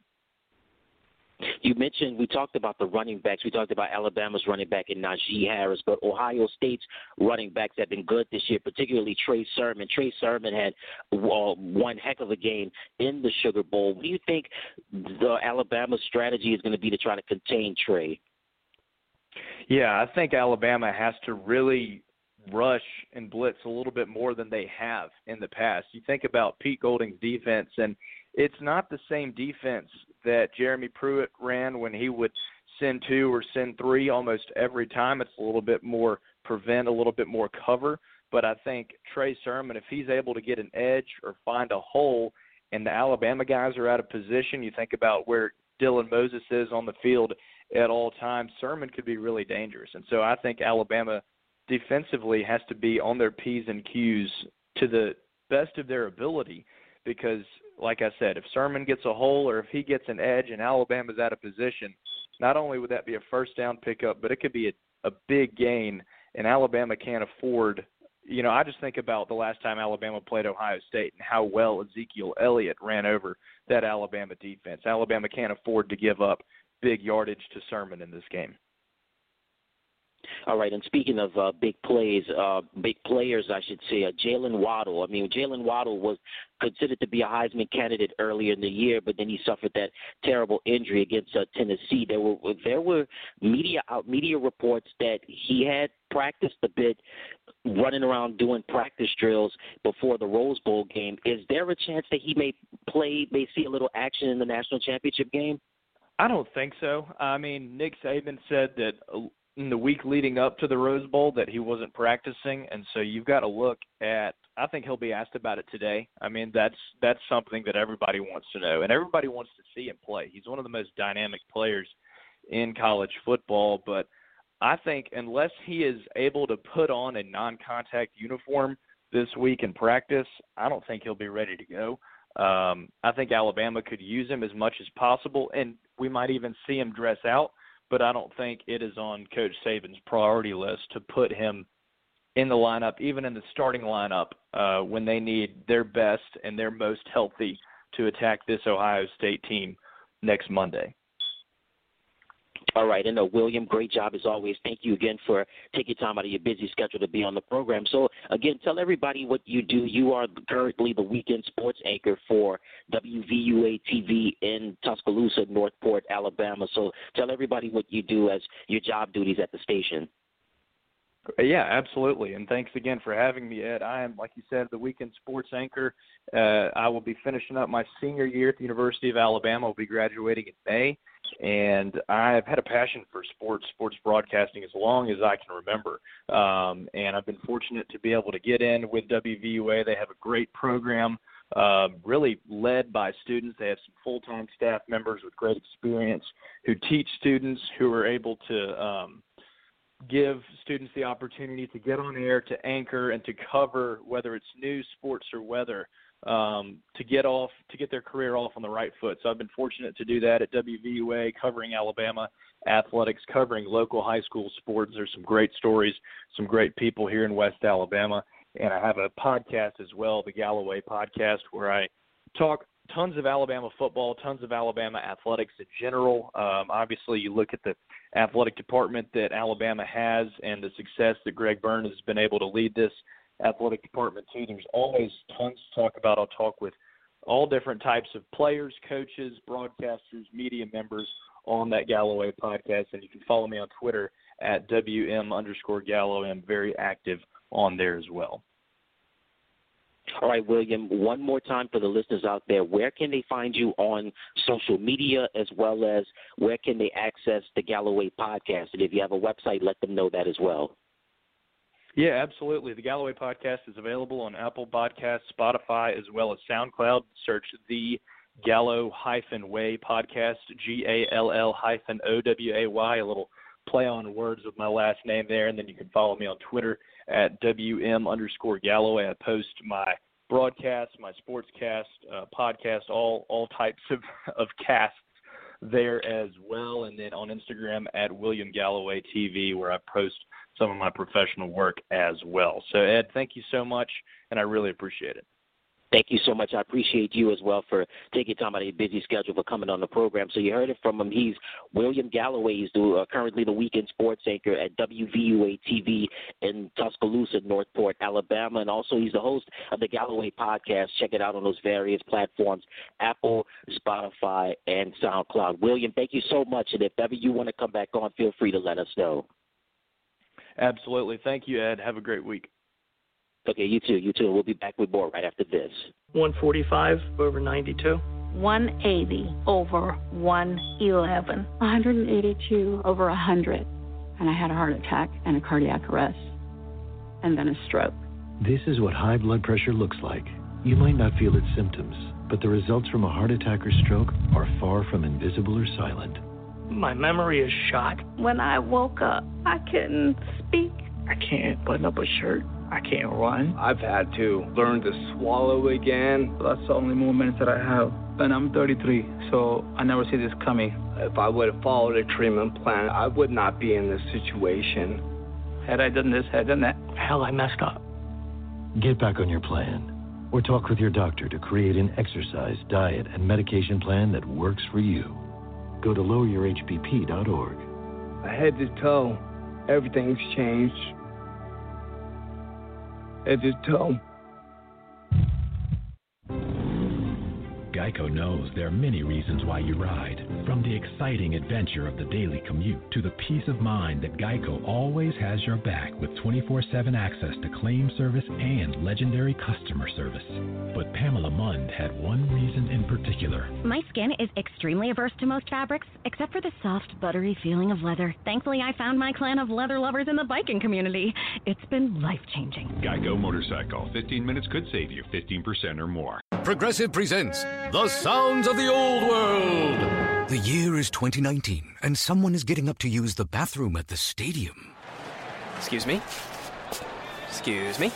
You mentioned, we talked about the running backs. We talked about Alabama's running back in Najee Harris, but Ohio State's running backs have been good this year, particularly Trey Sermon. Trey Sermon had uh, one heck of a game in the Sugar Bowl. What do you think the Alabama strategy is going to be to try to contain Trey? Yeah, I think Alabama has to really rush and blitz a little bit more than they have in the past. You think about Pete Golding's defense, and it's not the same defense that Jeremy Pruitt ran when he would send two or send three almost every time. It's a little bit more prevent, a little bit more cover. But I think Trey Sermon, if he's able to get an edge or find a hole and the Alabama guys are out of position, you think about where Dylan Moses is on the field at all times, Sermon could be really dangerous. And so I think Alabama defensively has to be on their P's and Q's to the best of their ability because, like I said, if Sermon gets a hole or if he gets an edge and Alabama's out of position, not only would that be a first down pickup, but it could be a, a big gain, and Alabama can't afford – you know, I just think about the last time Alabama played Ohio State and how well Ezekiel Elliott ran over that Alabama defense. Alabama can't afford to give up big yardage to Sermon in this game. All right, and speaking of uh, big plays, uh, big players, I should say, uh, Jalen Waddle. I mean, Jalen Waddle was considered to be a Heisman candidate earlier in the year, but then he suffered that terrible injury against uh, Tennessee. There were there were media out media reports that he had practiced a bit, running around doing practice drills before the Rose Bowl game. Is there a chance that he may play, may see a little action in the national championship game? I don't think so. I mean, Nick Saban said that in the week leading up to the Rose Bowl that he wasn't practicing, and so you've got to look at – I think he'll be asked about it today. I mean, that's that's something that everybody wants to know, and everybody wants to see him play. He's one of the most dynamic players in college football, but I think unless he is able to put on a non-contact uniform this week in practice, I don't think he'll be ready to go. Um, I think Alabama could use him as much as possible, and we might even see him dress out, but I don't think it is on Coach Saban's priority list to put him in the lineup, even in the starting lineup, uh, when they need their best and their most healthy to attack this Ohio State team next Monday. All right, and uh, William, great job as always. Thank you again for taking time out of your busy schedule to be on the program. So, again, tell everybody what you do. You are currently the weekend sports anchor for W V U A T V in Tuscaloosa, Northport, Alabama. So tell everybody what you do as your job duties at the station. Yeah, absolutely. And thanks again for having me, Ed. I am, like you said, the weekend sports anchor. Uh, I will be finishing up my senior year at the University of Alabama. I'll be graduating in May. And I've had a passion for sports, sports broadcasting as long as I can remember. Um, and I've been fortunate to be able to get in with W V U A. They have a great program, uh, really led by students. They have some full-time staff members with great experience who teach students, who are able to um, give students the opportunity to get on air, to anchor, and to cover, whether it's news, sports, or weather, um, to get off, to get their career off on the right foot. So I've been fortunate to do that at W V U A, covering Alabama athletics, covering local high school sports. There's some great stories, some great people here in West Alabama. And I have a podcast as well, the Galloway Podcast, where I talk tons of Alabama football, tons of Alabama athletics in general. Um, obviously, you look at the athletic department that Alabama has and the success that Greg Byrne has been able to lead this athletic department to. There's always tons to talk about. I'll talk with all different types of players, coaches, broadcasters, media members on that Galloway Podcast. And you can follow me on Twitter at W M underscore Gallo. I'm very active on there as well. All right, William, one more time for the listeners out there, where can they find you on social media, as well as where can they access the Galloway Podcast? And if you have a website, let them know that as well. Yeah, absolutely. The Galloway Podcast is available on Apple Podcasts, Spotify, as well as SoundCloud. Search the Gallo-Way Podcast, G A L L hyphen O W A Y, a little play on words with my last name there. And then you can follow me on Twitter at W M underscore Galloway. I post my broadcasts, my sportscast, uh, podcast, all all types of, of casts there as well. And then on Instagram at William Galloway T V, where I post some of my professional work as well. So, Ed, thank you so much, and I really appreciate it. Thank you so much. I appreciate you as well for taking time out of your busy schedule for coming on the program. So you heard it from him. He's William Galloway. He's the, uh, currently the weekend sports anchor at W V U A T V in Tuscaloosa, Northport, Alabama. And also he's the host of the Galloway Podcast. Check it out on those various platforms, Apple, Spotify, and SoundCloud. William, thank you so much. And if ever you want to come back on, feel free to let us know. Absolutely. Thank you, Ed. Have a great week. Okay, you too. You too. We'll be back with more right after this. one forty-five over ninety-two. one eighty over one eleven. one eighty-two over one hundred. And I had a heart attack and a cardiac arrest. And then a stroke. This is what high blood pressure looks like. You might not feel its symptoms, but the results from a heart attack or stroke are far from invisible or silent. My memory is shot. When I woke up, I couldn't speak. I can't button up a shirt. I can't run. I've had to learn to swallow again. That's the only movements that I have. And I'm thirty-three, so I never see this coming. If I would have followed a treatment plan, I would not be in this situation. Had I done this, had I done that, hell, I messed up. Get back on your plan, or talk with your doctor to create an exercise, diet, and medication plan that works for you. Go to lower your H B P dot org. Head to toe, everything's changed. Head to toe. Geico knows there are many reasons why you ride. From the exciting adventure of the daily commute to the peace of mind that Geico always has your back with twenty-four seven access to claim service and legendary customer service. But Pamela Mund had one reason in particular. My skin is extremely averse to most fabrics, except for the soft, buttery feeling of leather. Thankfully, I found my clan of leather lovers in the biking community. It's been life-changing. Geico Motorcycle. fifteen minutes could save you fifteen percent or more. Progressive presents The Sounds of the Old World. The year is twenty nineteen, and someone is getting up to use the bathroom at the stadium. Excuse me? Excuse me?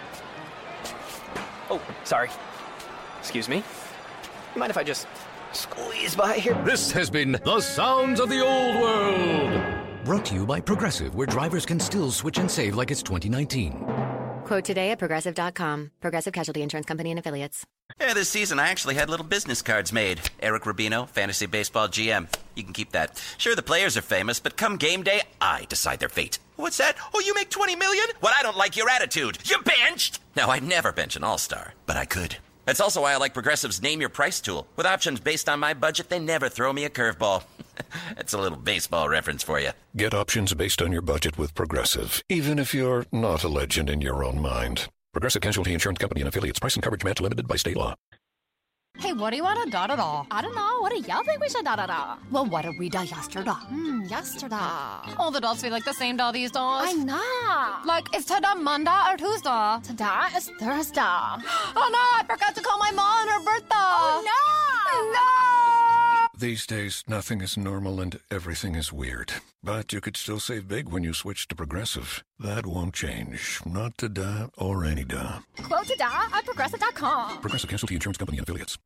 Oh, sorry. Excuse me? Mind if I just squeeze by here? This has been The Sounds of the Old World. Brought to you by Progressive, where drivers can still switch and save like it's twenty nineteen. Quote today at Progressive dot com. Progressive Casualty Insurance Company and Affiliates. Yeah, this season I actually had little business cards made. Eric Rubino, Fantasy Baseball G M. You can keep that. Sure, the players are famous, but come game day, I decide their fate. What's that? Oh, you make twenty million dollars? Well, I don't like your attitude. You benched! No, I'd never bench an all-star, but I could. That's also why I like Progressive's Name Your Price tool. With options based on my budget, they never throw me a curveball. It's a little baseball reference for you. Get options based on your budget with Progressive, even if you're not a legend in your own mind. Progressive Casualty Insurance Company and Affiliates. Price and coverage match limited by state law. Hey, what do you want to da-da-da? I don't know. What do y'all think we should da-da-da? Well, what did we da yesterday? Hmm, yesterday. All the dolls feel like the same doll these days. I know. Like, is today Monday or Tuesday? Today is Thursday. Oh, no, I forgot to call my mom on her birthday. Oh, no. No. These days, nothing is normal and everything is weird. But you could still save big when you switch to Progressive. That won't change. Not today or any day. Quote today at Progressive dot com. Progressive Casualty Insurance Company and Affiliates.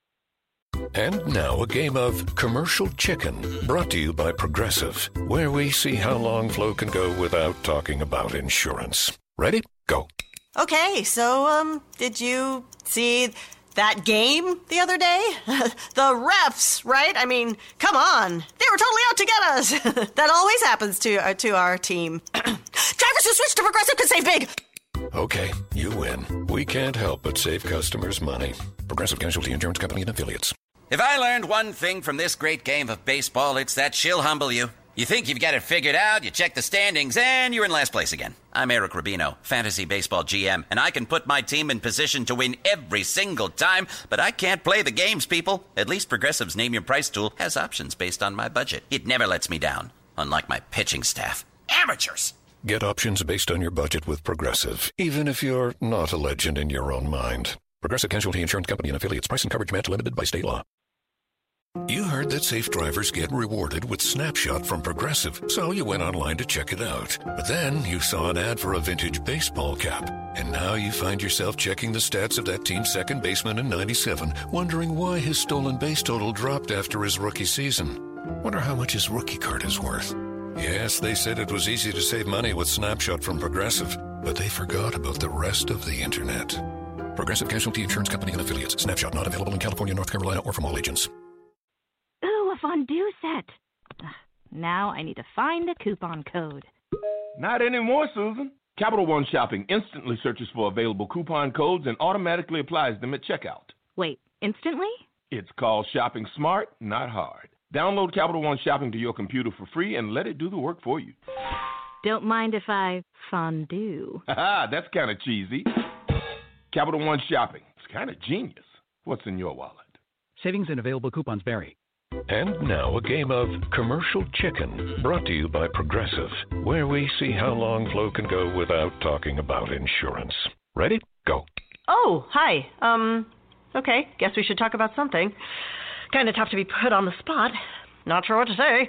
And now a game of Commercial Chicken, brought to you by Progressive, where we see how long Flo can go without talking about insurance. Ready? Go. Okay, so, um, did you see that game the other day? The refs, right? I mean, come on. They were totally out to get us. That always happens to, uh, to our team. Drivers who switch to Progressive can save big. Okay, you win. We can't help but save customers money. Progressive Casualty Insurance Company and Affiliates. If I learned one thing from this great game of baseball, it's that she'll humble you. You think you've got it figured out, you check the standings, and you're in last place again. I'm Eric Rubino, Fantasy Baseball G M, and I can put my team in position to win every single time, but I can't play the games, people. At least Progressive's Name Your Price tool has options based on my budget. It never lets me down, unlike my pitching staff. Amateurs! Get options based on your budget with Progressive, even if you're not a legend in your own mind. Progressive Casualty Insurance Company and Affiliates. Price and coverage match limited by state law. You heard that safe drivers get rewarded with Snapshot from Progressive, so you went online to check it out. But then you saw an ad for a vintage baseball cap, and now you find yourself checking the stats of that team's second baseman in ninety-seven, wondering why his stolen base total dropped after his rookie season. Wonder how much his rookie card is worth. Yes, they said it was easy to save money with Snapshot from Progressive, but they forgot about the rest of the internet. Progressive Casualty Insurance Company and Affiliates. Snapshot not available in California, North Carolina, or from all agents. Ooh, a fondue set. Ugh, now I need to find a coupon code. Not anymore, Susan. Capital One Shopping instantly searches for available coupon codes and automatically applies them at checkout. Wait, instantly? It's called shopping smart, not hard. Download Capital One Shopping to your computer for free and let it do the work for you. Don't mind if I fondue. Haha, that's kind of cheesy. Capital One Shopping. It's kind of genius. What's in your wallet? Savings and available coupons vary. And now a game of Commercial Chicken, brought to you by Progressive, where we see how long Flo can go without talking about insurance. Ready? Go. Oh, hi. Um, okay, guess we should talk about something. Kind of tough to be put on the spot. Not sure what to say.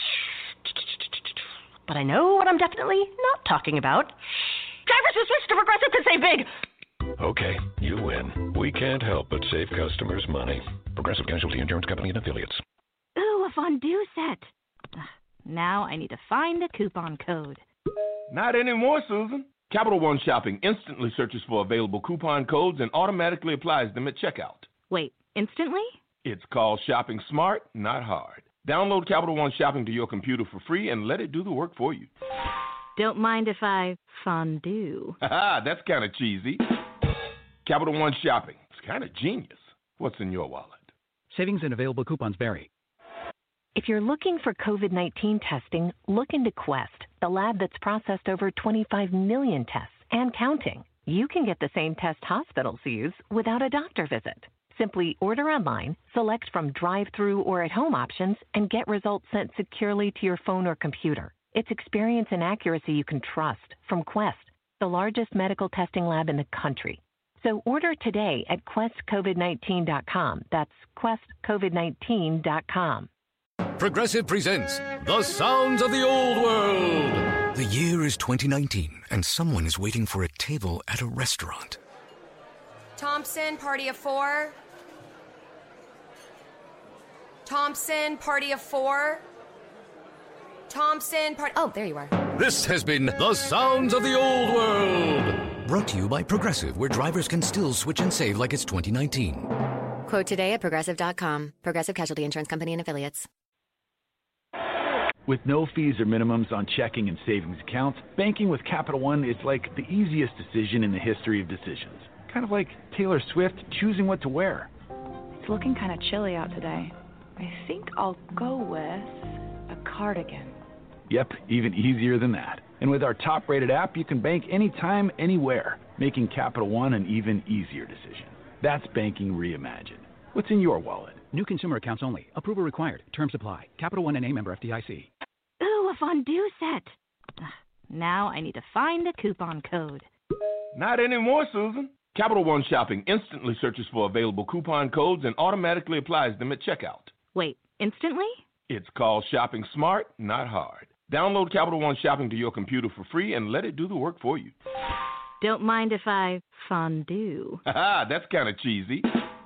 But I know what I'm definitely not talking about. Drivers who switch to Progressive can save big. Okay, you win. We can't help but save customers money. Progressive Casualty Insurance Company and Affiliates. Ooh, a fondue set. Ugh, now I need to find a coupon code. Not anymore, Susan. Capital One Shopping instantly searches for available coupon codes and automatically applies them at checkout. Wait, instantly? It's called shopping smart, not hard. Download Capital One Shopping to your computer for free and let it do the work for you. Don't mind if I fondue. Haha, that's kind of cheesy. Capital One Shopping. It's kind of genius. What's in your wallet? Savings and available coupons vary. If you're looking for COVID nineteen testing, look into Quest, the lab that's processed over twenty-five million tests and counting. You can get the same test hospitals use without a doctor visit. Simply order online, select from drive-through or at-home options, and get results sent securely to your phone or computer. It's experience and accuracy you can trust from Quest, the largest medical testing lab in the country. So order today at quest covid nineteen dot com. That's quest covid nineteen dot com. Progressive presents The Sounds of the Old World. The year is twenty nineteen, and someone is waiting for a table at a restaurant. Thompson, party of four. Thompson, party of four. Thompson, party... Oh, there you are. This has been The Sounds of the Old World. Brought to you by Progressive, where drivers can still switch and save like it's twenty nineteen. Quote today at Progressive dot com. Progressive Casualty Insurance Company and Affiliates. With no fees or minimums on checking and savings accounts, banking with Capital One is like the easiest decision in the history of decisions. Kind of like Taylor Swift choosing what to wear. It's looking kind of chilly out today. I think I'll go with a cardigan. Yep, even easier than that. And with our top-rated app, you can bank anytime, anywhere, making Capital One an even easier decision. That's banking reimagined. What's in your wallet? New consumer accounts only. Approval required. Terms apply. Capital One N A member F D I C. Ooh, a fondue set. Ugh, now I need to find a coupon code. Not anymore, Susan. Capital One Shopping instantly searches for available coupon codes and automatically applies them at checkout. Wait, instantly? It's called shopping smart, not hard. Download Capital One Shopping to your computer for free and let it do the work for you. Don't mind if I fondue. Haha, that's kind of cheesy.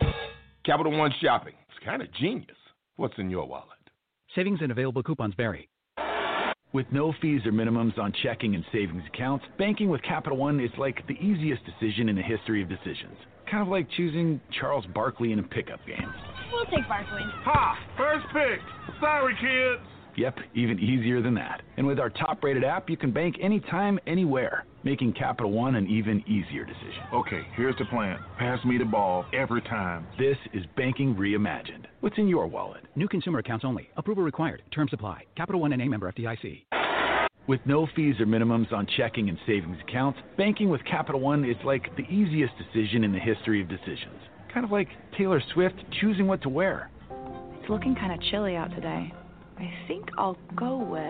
Capital One Shopping. It's kind of genius. What's in your wallet? Savings and available coupons vary. With no fees or minimums on checking and savings accounts, banking with Capital One is like the easiest decision in the history of decisions. Kind of like choosing Charles Barkley in a pickup game. We'll take Barkley. Ha! First pick. Sorry, kids. Yep, even easier than that. And with our top-rated app, you can bank anytime, anywhere, making Capital One an even easier decision. Okay, here's the plan. Pass me the ball every time. This is banking reimagined. What's in your wallet? New consumer accounts only. Approval required. Terms apply. Capital One N A member F D I C. With no fees or minimums on checking and savings accounts, banking with Capital One is like the easiest decision in the history of decisions. Kind of like Taylor Swift choosing what to wear. It's looking kind of chilly out today. I think I'll go with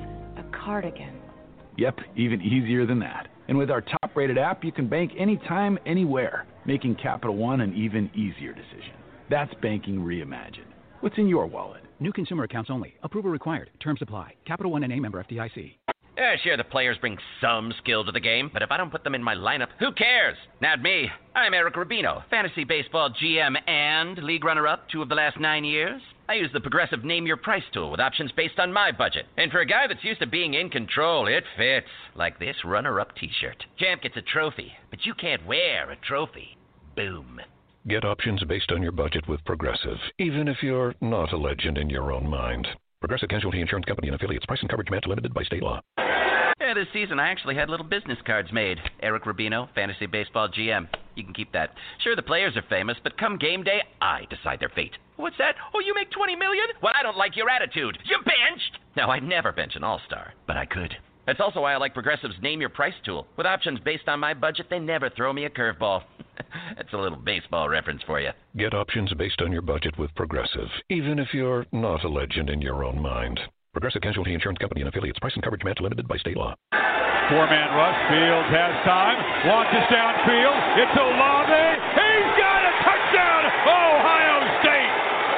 a cardigan. Yep, even easier than that. And with our top-rated app, you can bank anytime, anywhere, making Capital One an even easier decision. That's banking reimagined. What's in your wallet? New consumer accounts only. Approval required. Terms apply. Capital One N A member F D I C. Yeah, sure, the players bring some skill to the game, but if I don't put them in my lineup, who cares? Not me. I'm Eric Rubino, fantasy baseball G M and league runner-up two of the last nine years. I use the Progressive Name Your Price tool with options based on my budget. And for a guy that's used to being in control, it fits. Like this runner-up t-shirt. Champ gets a trophy, but you can't wear a trophy. Boom. Get options based on your budget with Progressive, even if you're not a legend in your own mind. Progressive Casualty Insurance Company and affiliates. Price and coverage match limited by state law. Yeah, this season I actually had little business cards made. Eric Rubino, fantasy baseball G M. You can keep that. Sure, the players are famous, but come game day, I decide their fate. What's that? Oh, you make twenty million dollars? Well, I don't like your attitude. You benched! No, I'd never bench an all-star, but I could. That's also why I like Progressive's Name Your Price tool. With options based on my budget, they never throw me a curveball. That's a little baseball reference for you. Get options based on your budget with Progressive, even if you're not a legend in your own mind. Progressive Casualty Insurance Company and affiliates. Price and coverage match limited by state law. Four-man rush. Fields has time. Launches downfield. It's Olave. He's got a touchdown! Ohio State!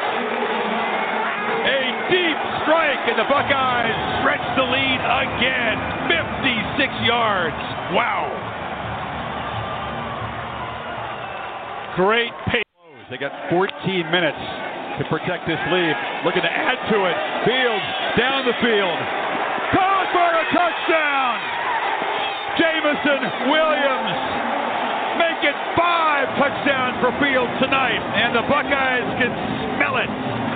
A deep strike, and the Buckeyes stretch the lead again. fifty-six yards. Wow. Great pace. They got fourteen minutes to protect this lead. Looking to add to it. Fields down the field. Caught for a touchdown! Jameson Williams make it five touchdowns for Fields tonight, and the Buckeyes can smell it.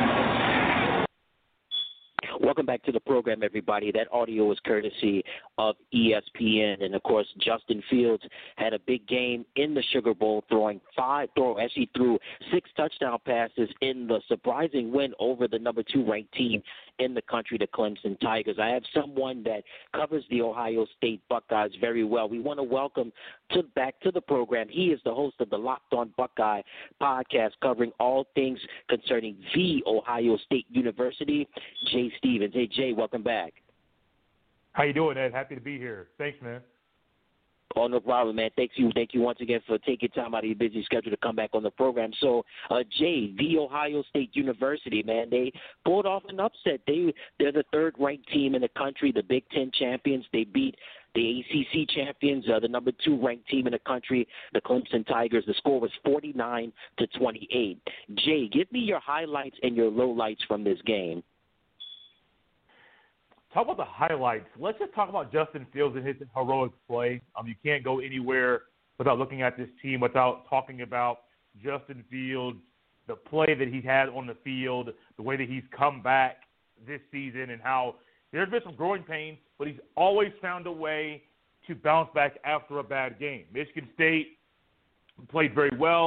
Welcome back to the program, everybody. That audio is courtesy of E S P N. And, of course, Justin Fields had a big game in the Sugar Bowl, throwing five, throw, actually threw six touchdown passes in the surprising win over the number two ranked team in the country, the Clemson Tigers. I have someone that covers the Ohio State Buckeyes very well. We want to welcome to back to the program. He is the host of the Locked On Buckeye podcast, covering all things concerning the Ohio State University, Jay Stevens. Hey, Jay, welcome back. How you doing, Ed? Happy to be here. Thanks, man. Oh, no problem, man. Thank you. Thank you once again for taking time out of your busy schedule to come back on the program. So, uh, Jay, the Ohio State University, man, they pulled off an upset. They, they're the third-ranked team in the country, the Big Ten champions. They beat the A C C champions, uh, the number two-ranked team in the country, the Clemson Tigers. The score was forty-nine to twenty-eight. Jay, give me your highlights and your lowlights from this game. Talk about the highlights. Let's just talk about Justin Fields and his heroic play. Um, you can't go anywhere without looking at this team, without talking about Justin Fields, the play that he's had on the field, the way that he's come back this season, and how there's been some growing pains, but he's always found a way to bounce back after a bad game. Michigan State played very well.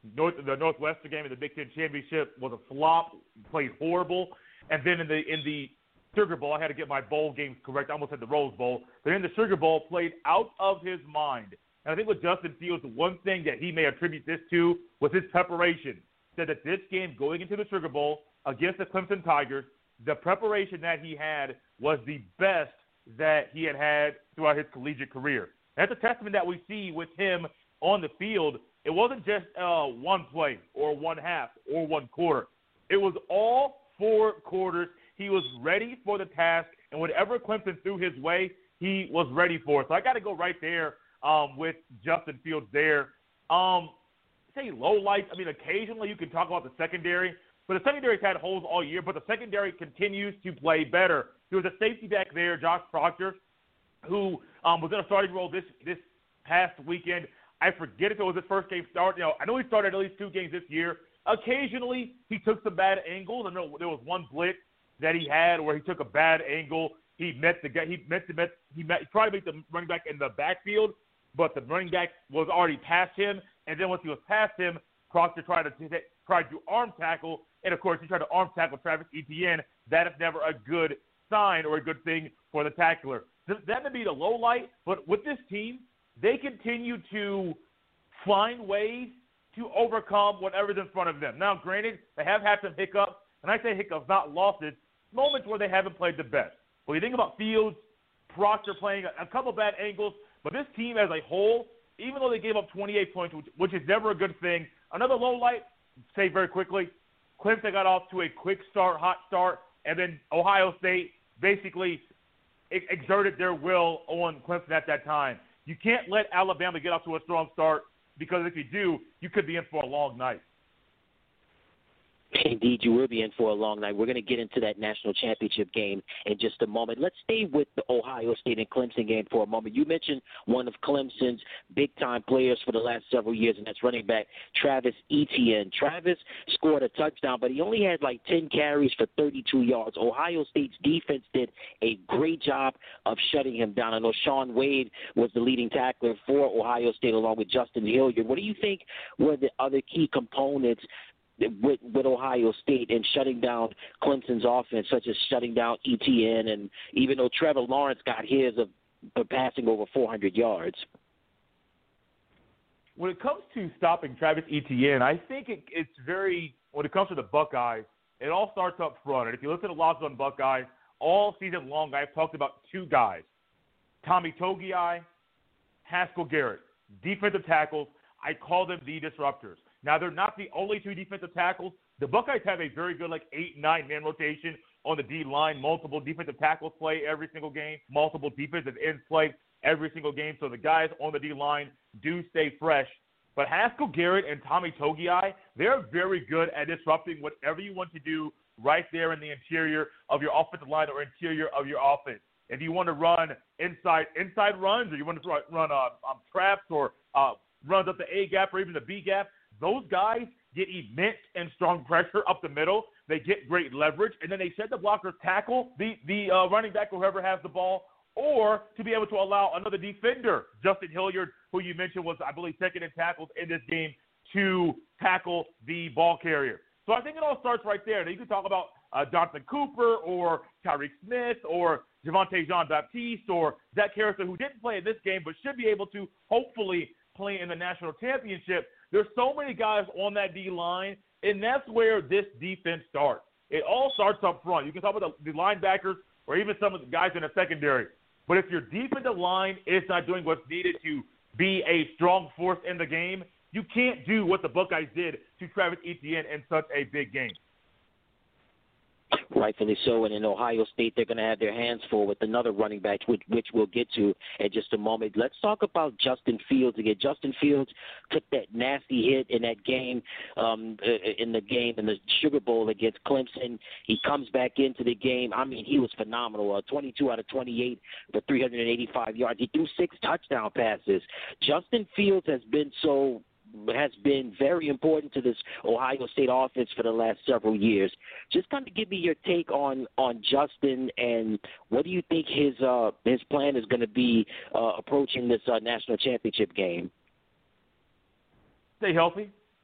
North, the Northwestern game in the Big Ten Championship was a flop, played horrible. And then in the in the Sugar Bowl, I had to get my bowl games correct. I almost had the Rose Bowl. But in the Sugar Bowl, played out of his mind. And I think with Justin Fields, the one thing that he may attribute this to was his preparation. Said that this game going into the Sugar Bowl against the Clemson Tigers, the preparation that he had was the best that he had had throughout his collegiate career. That's a testament that we see with him on the field. It wasn't just uh, one play or one half or one quarter. It was all four quarters. He was ready for the task, and whatever Clemson threw his way, he was ready for it. So I got to go right there um, with Justin Fields there. Um, say low lights. I mean, occasionally you can talk about the secondary, but the secondary's had holes all year, but the secondary continues to play better. There was a safety back there, Josh Proctor, who um, was in a starting role this this past weekend. I forget if it was his first game start. You know, I know he started at least two games this year. Occasionally, he took some bad angles. I know there was one blitz that he had where he took a bad angle. He met the guy. He met the met. He met. He tried to make the running back in the backfield, but the running back was already past him. And then once he was past him, Proctor tried to tried to arm tackle, and of course he tried to arm tackle Travis Etienne. That is never a good sign or a good thing for the tackler. That would be the low light. But with this team, they continue to find ways to overcome whatever's in front of them. Now, granted, they have had some hiccups, and I say hiccups, not losses, moments where they haven't played the best. When you think about Fields, Proctor playing a, a couple bad angles, but this team as a whole, even though they gave up twenty-eight points, which, which is never a good thing, another low light, say very quickly, Clemson got off to a quick start, hot start, and then Ohio State basically ex- exerted their will on Clemson at that time. You can't let Alabama get off to a strong start, because if you do, you could be in for a long night. Indeed, you will be in for a long night. We're going to get into that national championship game in just a moment. Let's stay with the Ohio State and Clemson game for a moment. You mentioned one of Clemson's big-time players for the last several years, and that's running back Travis Etienne. Travis scored a touchdown, but he only had like ten carries for thirty-two yards. Ohio State's defense did a great job of shutting him down. I know Shaun Wade was the leading tackler for Ohio State along with Justin Hilliard. What do you think were the other key components With, with Ohio State and shutting down Clemson's offense, such as shutting down Etienne, and even though Trevor Lawrence got his of, of passing over four hundred yards? When it comes to stopping Travis Etienne, I think it, it's very, when it comes to the Buckeyes, it all starts up front. And if you look at the Locked On Buckeyes, all season long I've talked about two guys, Tommy Togiai, Haskell Garrett, defensive tackles. I call them the disruptors. Now, they're not the only two defensive tackles. The Buckeyes have a very good, like, eight, nine-man rotation on the D-line. Multiple defensive tackles play every single game. Multiple defensive ends play every single game. So the guys on the D-line do stay fresh. But Haskell Garrett and Tommy Togiai, they're very good at disrupting whatever you want to do right there in the interior of your offensive line or interior of your offense. If you want to run inside inside runs, or you want to run uh, um, traps or uh, runs up the A-gap or even the B-gap, those guys get immense and strong pressure up the middle. They get great leverage, and then they set the blockers tackle the, the uh, running back or whoever has the ball, or to be able to allow another defender, Justin Hilliard, who you mentioned was, I believe, second in tackles in this game, to tackle the ball carrier. So I think it all starts right there. Now, you can talk about uh, Jonathan Cooper or Tyreek Smith or Javonte Jean-Baptiste or Zach Harrison, who didn't play in this game but should be able to hopefully play in the national championship. There's so many guys on that D-line, and that's where this defense starts. It all starts up front. You can talk about the, the linebackers or even some of the guys in the secondary. But if your defensive line is not doing what's needed to be a strong force in the game, you can't do what the Buckeyes did to Travis Etienne in such a big game. Rightfully so, and in Ohio State, they're going to have their hands full with another running back, which, which we'll get to in just a moment. Let's talk about Justin Fields again. Justin Fields took that nasty hit in that game, um, in the game in the Sugar Bowl against Clemson. He comes back into the game. I mean, he was phenomenal. Uh, twenty-two out of twenty-eight for three hundred eighty-five yards. He threw six touchdown passes. Justin Fields has been so has been very important to this Ohio State offense for the last several years. Just kind of give me your take on, on Justin, and what do you think his uh, his plan is going to be uh, approaching this uh, national championship game? Stay healthy.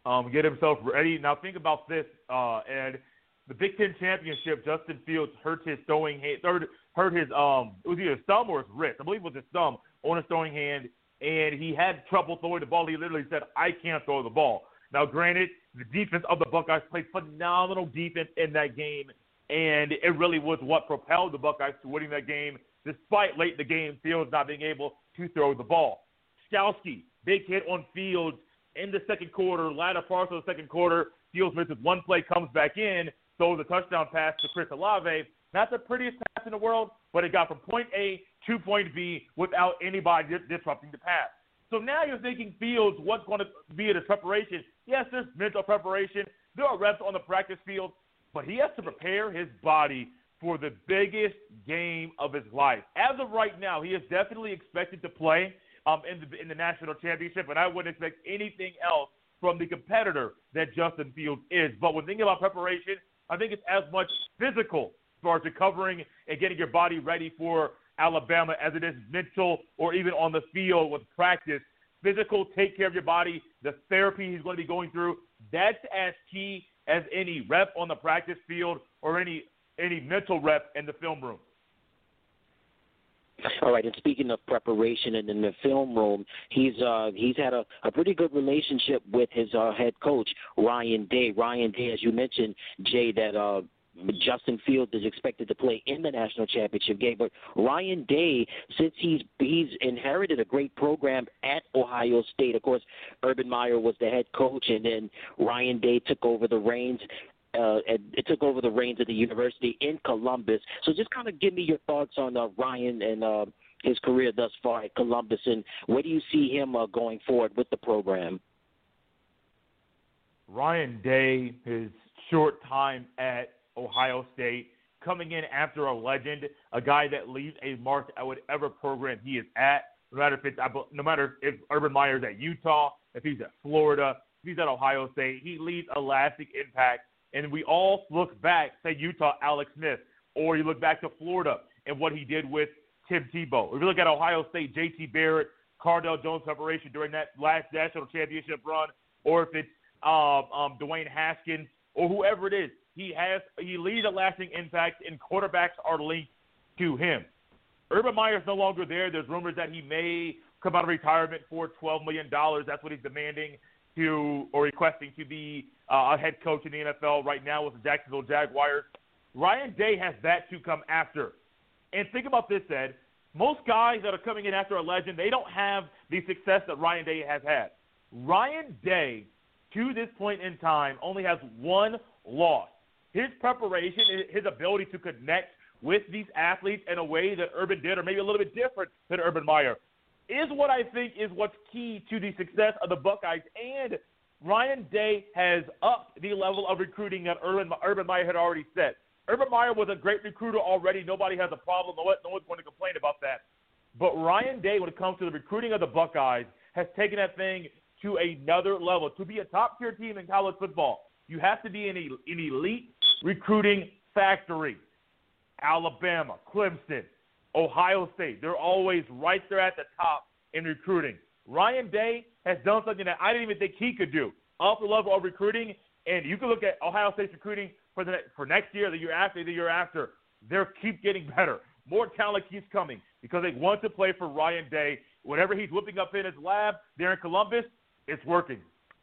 um, get himself ready. Now think about this, uh, Ed. The Big Ten championship, Justin Fields hurt his throwing hand, hurt, hurt his um, it was either his thumb or his wrist. I believe it was his thumb on his throwing hand, and he had trouble throwing the ball. He literally said, "I can't throw the ball." Now, granted, the defense of the Buckeyes played phenomenal defense in that game, and it really was what propelled the Buckeyes to winning that game, despite late in the game Fields not being able to throw the ball. Skalski, big hit on Fields in the second quarter, latter part of the second quarter. Fields misses one play, comes back in, throws a touchdown pass to Chris Olave. Not the prettiest pass in the world, but it got from point A to point B without anybody disrupting the pass. So now you're thinking Fields, what's going to be the preparation? Yes, there's mental preparation. There are reps on the practice field, but he has to prepare his body for the biggest game of his life. As of right now, he is definitely expected to play um, in the in the national championship, and I wouldn't expect anything else from the competitor that Justin Fields is. But when thinking about preparation, I think it's as much physical as far as recovering and getting your body ready for Alabama as it is mental or even on the field with practice. Physical, take care of your body, the therapy he's going to be going through, that's as key as any rep on the practice field or any any mental rep in the film room. All right, and speaking of preparation and in the film room, he's uh, he's had a, a pretty good relationship with his uh, head coach, Ryan Day. Ryan Day, as you mentioned, Jay, that uh, Justin Fields is expected to play in the national championship game. But Ryan Day, since he's he's inherited a great program at Ohio State, of course, Urban Meyer was the head coach, and then Ryan Day took over the reins. Uh, and it took over the reins of the university in Columbus. So just kind of give me your thoughts on uh, Ryan and uh, his career thus far at Columbus, and where do you see him uh, going forward with the program? Ryan Day, his short time at Ohio State, coming in after a legend, a guy that leaves a mark at whatever program he is at, no matter if it's no matter if Urban Meyer's at Utah, if he's at Florida, if he's at Ohio State, he leaves a lasting impact. And we all look back, say Utah, Alex Smith, or you look back to Florida and what he did with Tim Tebow. If you look at Ohio State, J T Barrett, Cardale Jones preparation during that last national championship run, or if it's um, um, Dwayne Haskins or whoever it is, he has he leaves a lasting impact, and quarterbacks are linked to him. Urban Meyer's no longer there. There's rumors that he may come out of retirement for twelve million dollars. That's what he's demanding to or requesting to be uh, a head coach in the N F L right now with the Jacksonville Jaguars. Ryan Day has that to come after. And think about this, Ed. Most guys that are coming in after a legend, they don't have the success that Ryan Day has had. Ryan Day, to this point in time, only has one loss. His preparation, his ability to connect with these athletes in a way that Urban did, or maybe a little bit different than Urban Meyer, is what I think is what's key to the success of the Buckeyes. And Ryan Day has upped the level of recruiting that Urban, Urban Meyer had already set. Urban Meyer was a great recruiter already. Nobody has a problem. No one's going to complain about that. But Ryan Day, when it comes to the recruiting of the Buckeyes, has taken that thing to another level. To be a top-tier team in college football, you have to be an elite recruiting factory. Alabama, Clemson, Ohio State, they're always right there at the top in recruiting. Ryan Day has done something that I didn't even think he could do. Up the level of recruiting, and you can look at Ohio State's recruiting for the for next year, the year after, the year after. They keep getting better. More talent keeps coming because they want to play for Ryan Day. Whatever he's whipping up in his lab there in Columbus, it's working.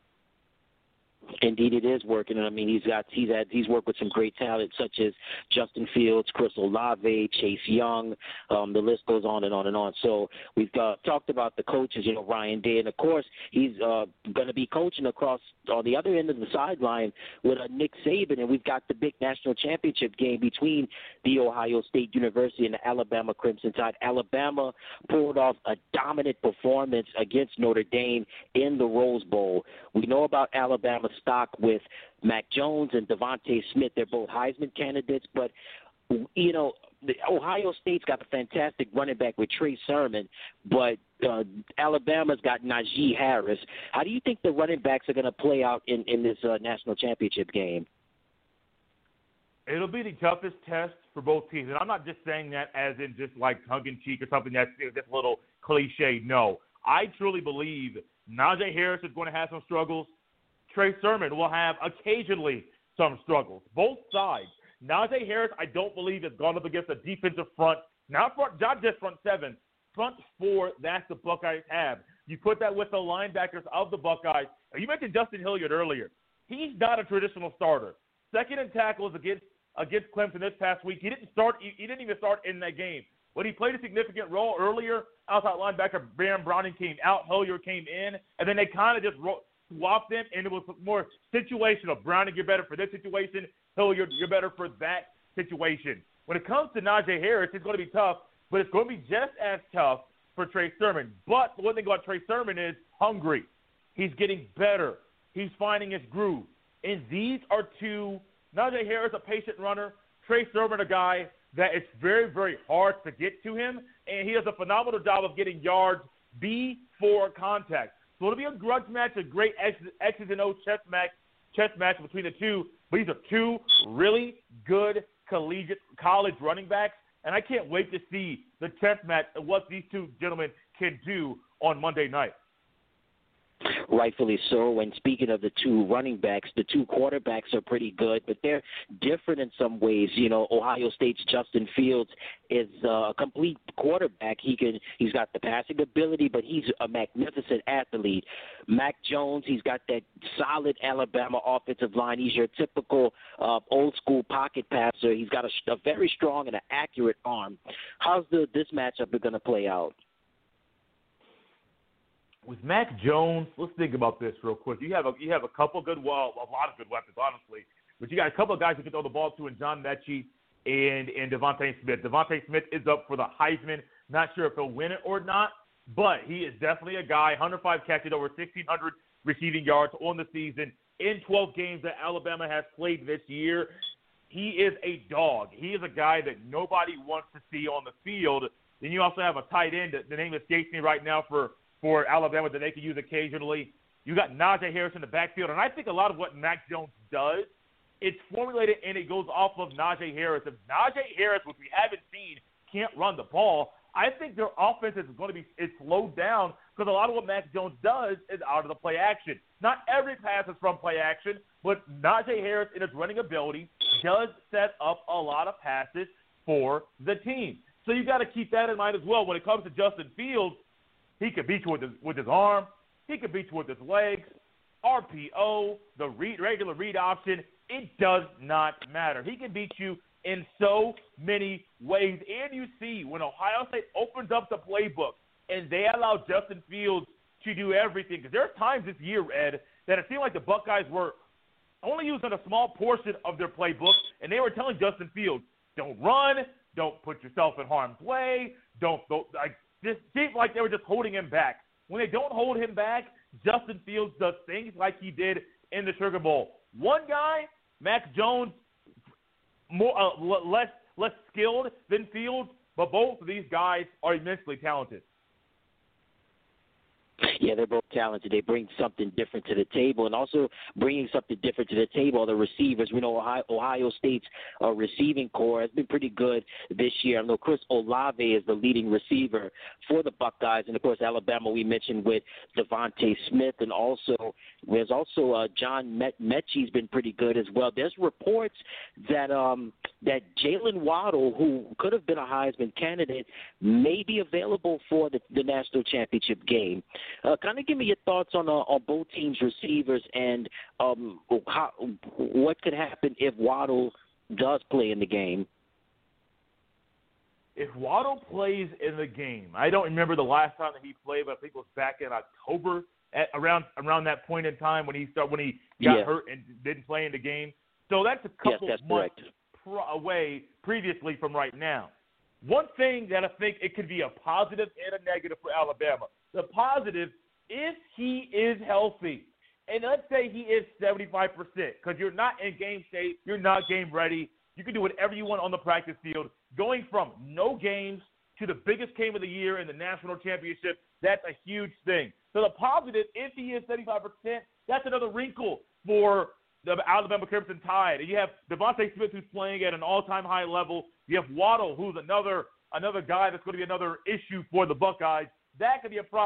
Indeed, it is working. And I mean, he's got he's had he's worked with some great talent such as Justin Fields, Chris Olave, Chase Young. Um, the list goes on and on and on. So we've uh, talked about the coaches, you know, Ryan Day, and of course he's uh, going to be coaching across on the other end of the sideline with uh, Nick Saban, and we've got the big national championship game between the Ohio State University and the Alabama Crimson Tide. Alabama pulled off a dominant performance against Notre Dame in the Rose Bowl. We know about Alabama's stock with Mac Jones and Devontae Smith. They're both Heisman candidates, but, you know, the Ohio State's got a fantastic running back with Trey Sermon, but uh, Alabama's got Najee Harris. How do you think the running backs are going to play out in, in this uh, national championship game? It'll be the toughest test for both teams. And I'm not just saying that as in just like tongue-in-cheek or something that's just a little cliche. No. I truly believe Najee Harris is going to have some struggles. Trey Sermon will have occasionally some struggles. Both sides. Najee Harris, I don't believe, has gone up against a defensive front, not front, not just front seven, front four. That's the Buckeyes have. You put that with the linebackers of the Buckeyes. You mentioned Justin Hilliard earlier. He's not a traditional starter. Second in tackles against against Clemson this past week. He didn't start. He, he didn't even start in that game. But he played a significant role earlier. Outside linebacker Baron Browning came out. Hilliard came in, and then they kind of just ro- swapped them, and it was more situational. Browning, you're better for this situation. Hilliard, you're better for that situation. When it comes to Najee Harris, it's going to be tough, but it's going to be just as tough for Trey Sermon. But the one thing about Trey Sermon is hungry. He's getting better. He's finding his groove. And these are two, Najee Harris, a patient runner, Trey Sermon, a guy that it's very, very hard to get to him, and he does a phenomenal job of getting yards before contact. So it'll be a grudge match, a great X's, X's and O's chess match, chess match between the two. But these are two really good collegiate college running backs, and I can't wait to see the chess match of what these two gentlemen can do on Monday night. Rightfully so. And speaking of the two running backs, the two quarterbacks are pretty good, but they're different in some ways. You know, Ohio State's Justin Fields is a complete quarterback. He can, he's got the passing ability, but he's a magnificent athlete. Mac Jones, he's got that solid Alabama offensive line. He's your typical uh, old-school pocket passer. He's got a, a very strong and an accurate arm. How's the this matchup going to play out? With Mac Jones, let's think about this real quick. You have a you have a couple good, well, a lot of good weapons, honestly. But you got a couple of guys who can throw the ball to, and John Mechie and and Devontae Smith. Devontae Smith is up for the Heisman. Not sure if he'll win it or not, but he is definitely a guy. one hundred five catches, over sixteen hundred receiving yards on the season in twelve games that Alabama has played this year. He is a dog. He is a guy that nobody wants to see on the field. Then you also have a tight end. The name escapes me right now for. for Alabama that they can use occasionally. You got Najee Harris in the backfield, and I think a lot of what Mac Jones does, it's formulated and it goes off of Najee Harris. If Najee Harris, which we haven't seen, can't run the ball, I think their offense is going to be is slowed down because a lot of what Mac Jones does is out of the play action. Not every pass is from play action, but Najee Harris, in his running ability, does set up a lot of passes for the team. So you got to keep that in mind as well. When it comes to Justin Fields, he could beat you with his, with his arm. He could beat you with his legs. R P O, the read, regular read option, it does not matter. He can beat you in so many ways. And you see, when Ohio State opens up the playbook and they allow Justin Fields to do everything, because there's times this year, Ed, that it seemed like the Buckeyes were only using a small portion of their playbook, and they were telling Justin Fields, don't run, don't put yourself in harm's way, don't, don't like, it seemed like they were just holding him back. When they don't hold him back, Justin Fields does things like he did in the Sugar Bowl. One guy, Mac Jones, more uh, less less skilled than Fields, but both of these guys are immensely talented. Yeah, they're both talented. They bring something different to the table, and also bringing something different to the table are the receivers. We know Ohio, Ohio State's uh, receiving core has been pretty good this year. I know Chris Olave is the leading receiver for the Buckeyes, and of course Alabama we mentioned with Devontae Smith, and also there's also uh, John Met- Mechie's been pretty good as well. There's reports that um, that Jalen Waddle, who could have been a Heisman candidate, may be available for the, the national championship game. Uh, kind of give me your thoughts on uh, on both teams' receivers and um, how, what could happen if Waddle does play in the game. If Waddle plays in the game, I don't remember the last time that he played, but I think it was back in October, at around around that point in time when he started, when he got yeah. hurt and didn't play in the game. So that's a couple yes, that's months pro- away previously from right now. One thing that I think it could be a positive and a negative for Alabama. The positive, if he is healthy, and let's say he is seventy-five percent, because you're not in game shape, you're not game ready, you can do whatever you want on the practice field. Going from no games to the biggest game of the year in the national championship, that's a huge thing. So the positive, if he is seventy-five percent, that's another wrinkle for the Alabama Crimson Tide. And you have Devontae Smith, who's playing at an all-time high level. You have Waddle, who's another another guy that's going to be another issue for the Buckeyes. That could be a problem.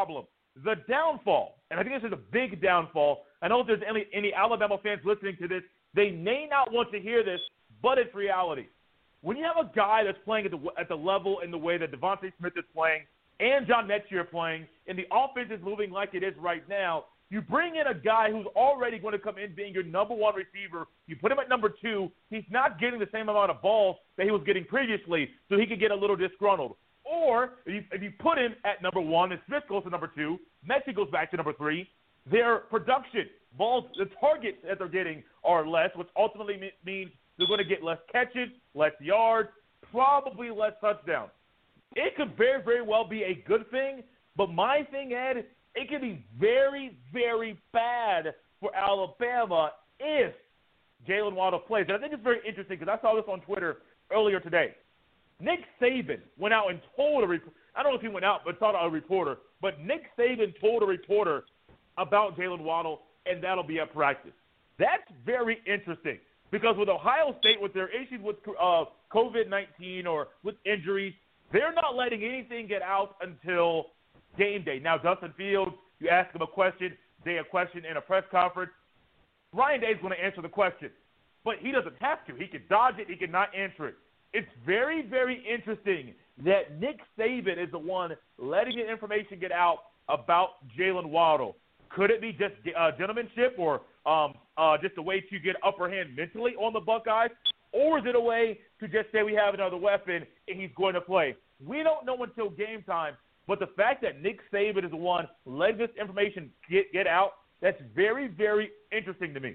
the downfall, and I think this is a big downfall. I know if there's any, any Alabama fans listening to this, they may not want to hear this, but it's reality. When you have a guy that's playing at the, at the level and the way that Devontae Smith is playing and John Mechie are playing, and the offense is moving like it is right now, you bring in a guy who's already going to come in being your number one receiver. You put him at number two. He's not getting the same amount of balls that he was getting previously, so he could get a little disgruntled. Or if you, if you put him at number one and Smith goes to number two, Mechie goes back to number three, their production, balls, the targets that they're getting are less, which ultimately means they're going to get less catches, less yards, probably less touchdowns. It could very, very well be a good thing, but my thing, Ed, it could be very, very bad for Alabama if Jalen Waddle plays. And I think it's very interesting because I saw this on Twitter earlier today. Nick Saban went out and told a reporter, I don't know if he went out, but told a reporter, but Nick Saban told a reporter about Jalen Waddle, and that'll be at practice. That's very interesting because with Ohio State, with their issues with uh, covid nineteen or with injuries, they're not letting anything get out until game day. Now, Justin Fields, you ask him a question, say a question in a press conference, Ryan Day is going to answer the question, but he doesn't have to. He can dodge it. He can not answer it. It's very, very interesting that Nick Saban is the one letting the information get out about Jalen Waddle. Could it be just uh, gentlemanship or um, uh, just a way to get upper hand mentally on the Buckeyes? Or is it a way to just say we have another weapon and he's going to play? We don't know until game time, but the fact that Nick Saban is the one letting this information get, get out, that's very, very interesting to me.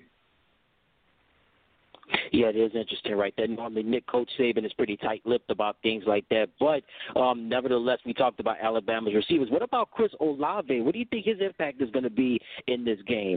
Yeah, it is interesting right there. Normally, Nick Coach Saban is pretty tight-lipped about things like that. But um, nevertheless, we talked about Alabama's receivers. What about Chris Olave? What do you think his impact is going to be in this game?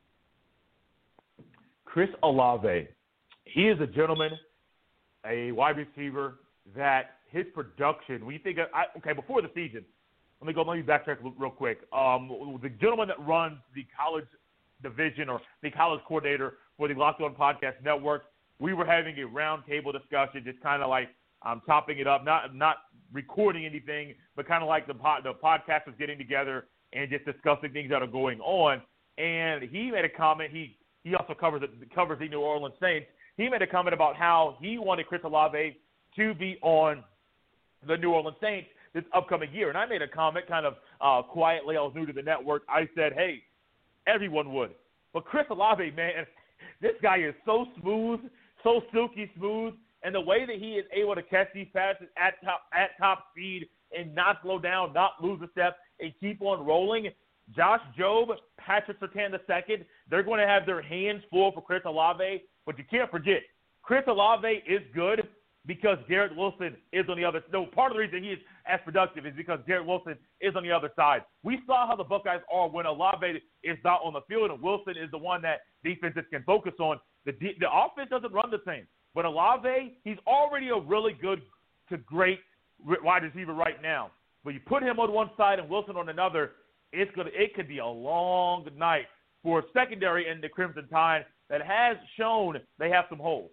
Chris Olave, he is a gentleman, a wide receiver that his production, when you think of, I, okay, before the season, let me go, let me backtrack real quick. Um, the gentleman that runs the college division or the college coordinator for the Locked On Podcast Network, we were having a roundtable discussion, just kind of like um, topping it up, not not recording anything, but kind of like the pod, the podcast was getting together and just discussing things that are going on. And he made a comment. He he also covers covers the New Orleans Saints. He made a comment about how he wanted Chris Olave to be on the New Orleans Saints this upcoming year. And I made a comment kind of uh, quietly. I was new to the network. I said, hey, everyone would. But Chris Olave, man, this guy is so smooth, so silky smooth, and the way that he is able to catch these passes at top, at top speed and not slow down, not lose a step, and keep on rolling. Josh Jobe, Patrick Surtain the second, they're going to have their hands full for Chris Olave, but you can't forget, Chris Olave is good because Garrett Wilson is on the other side. No, part of the reason he is as productive is because Garrett Wilson is on the other side. We saw how the Buckeyes are when Olave is not on the field, and Wilson is the one that defenses can focus on. The the offense doesn't run the same. But Olave, he's already a really good to great wide receiver right now. But you put him on one side and Wilson on another, it's gonna it could be a long night for a secondary in the Crimson Tide that has shown they have some holes.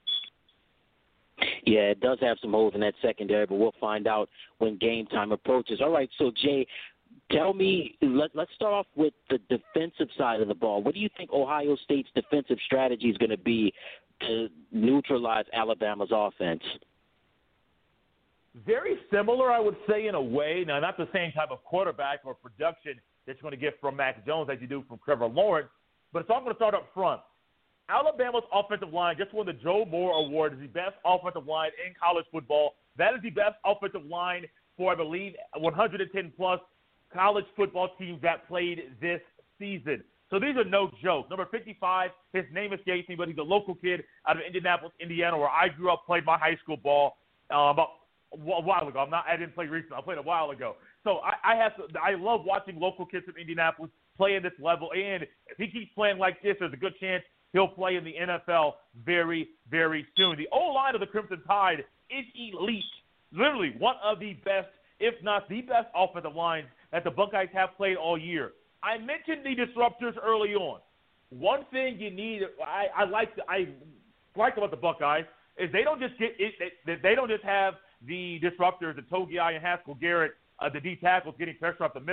Yeah, it does have some holes in that secondary, but we'll find out when game time approaches. All right, so, Jay, tell me, let, let's start off with the defensive side of the ball. What do you think Ohio State's defensive strategy is going to be to neutralize Alabama's offense? Very similar, I would say, in a way. Now, not the same type of quarterback or production that you're going to get from Mac Jones as you do from Trevor Lawrence, but it's all going to start up front. Alabama's offensive line just won the Joe Moore Award as the best offensive line in college football. That is the best offensive line for, I believe, one hundred ten plus college football teams that played this season. So these are no joke. Number fifty-five, his name escapes me, but he's a local kid out of Indianapolis, Indiana, where I grew up, played my high school ball uh, about a while ago. I'm not, I didn't play recently. I played a while ago. So I, I have to, I love watching local kids from Indianapolis play at this level. And if he keeps playing like this, there's a good chance he'll play in the N F L very, very soon. The O-line of the Crimson Tide is elite. Literally one of the best, if not the best offensive lines that the Buckeyes have played all year. I mentioned the disruptors early on. One thing you need, I, I like, I like about the Buckeyes is they don't just get it. They, they don't just have the disruptors, the Togiai and Haskell Garrett, uh, the D tackles getting pressure up the middle.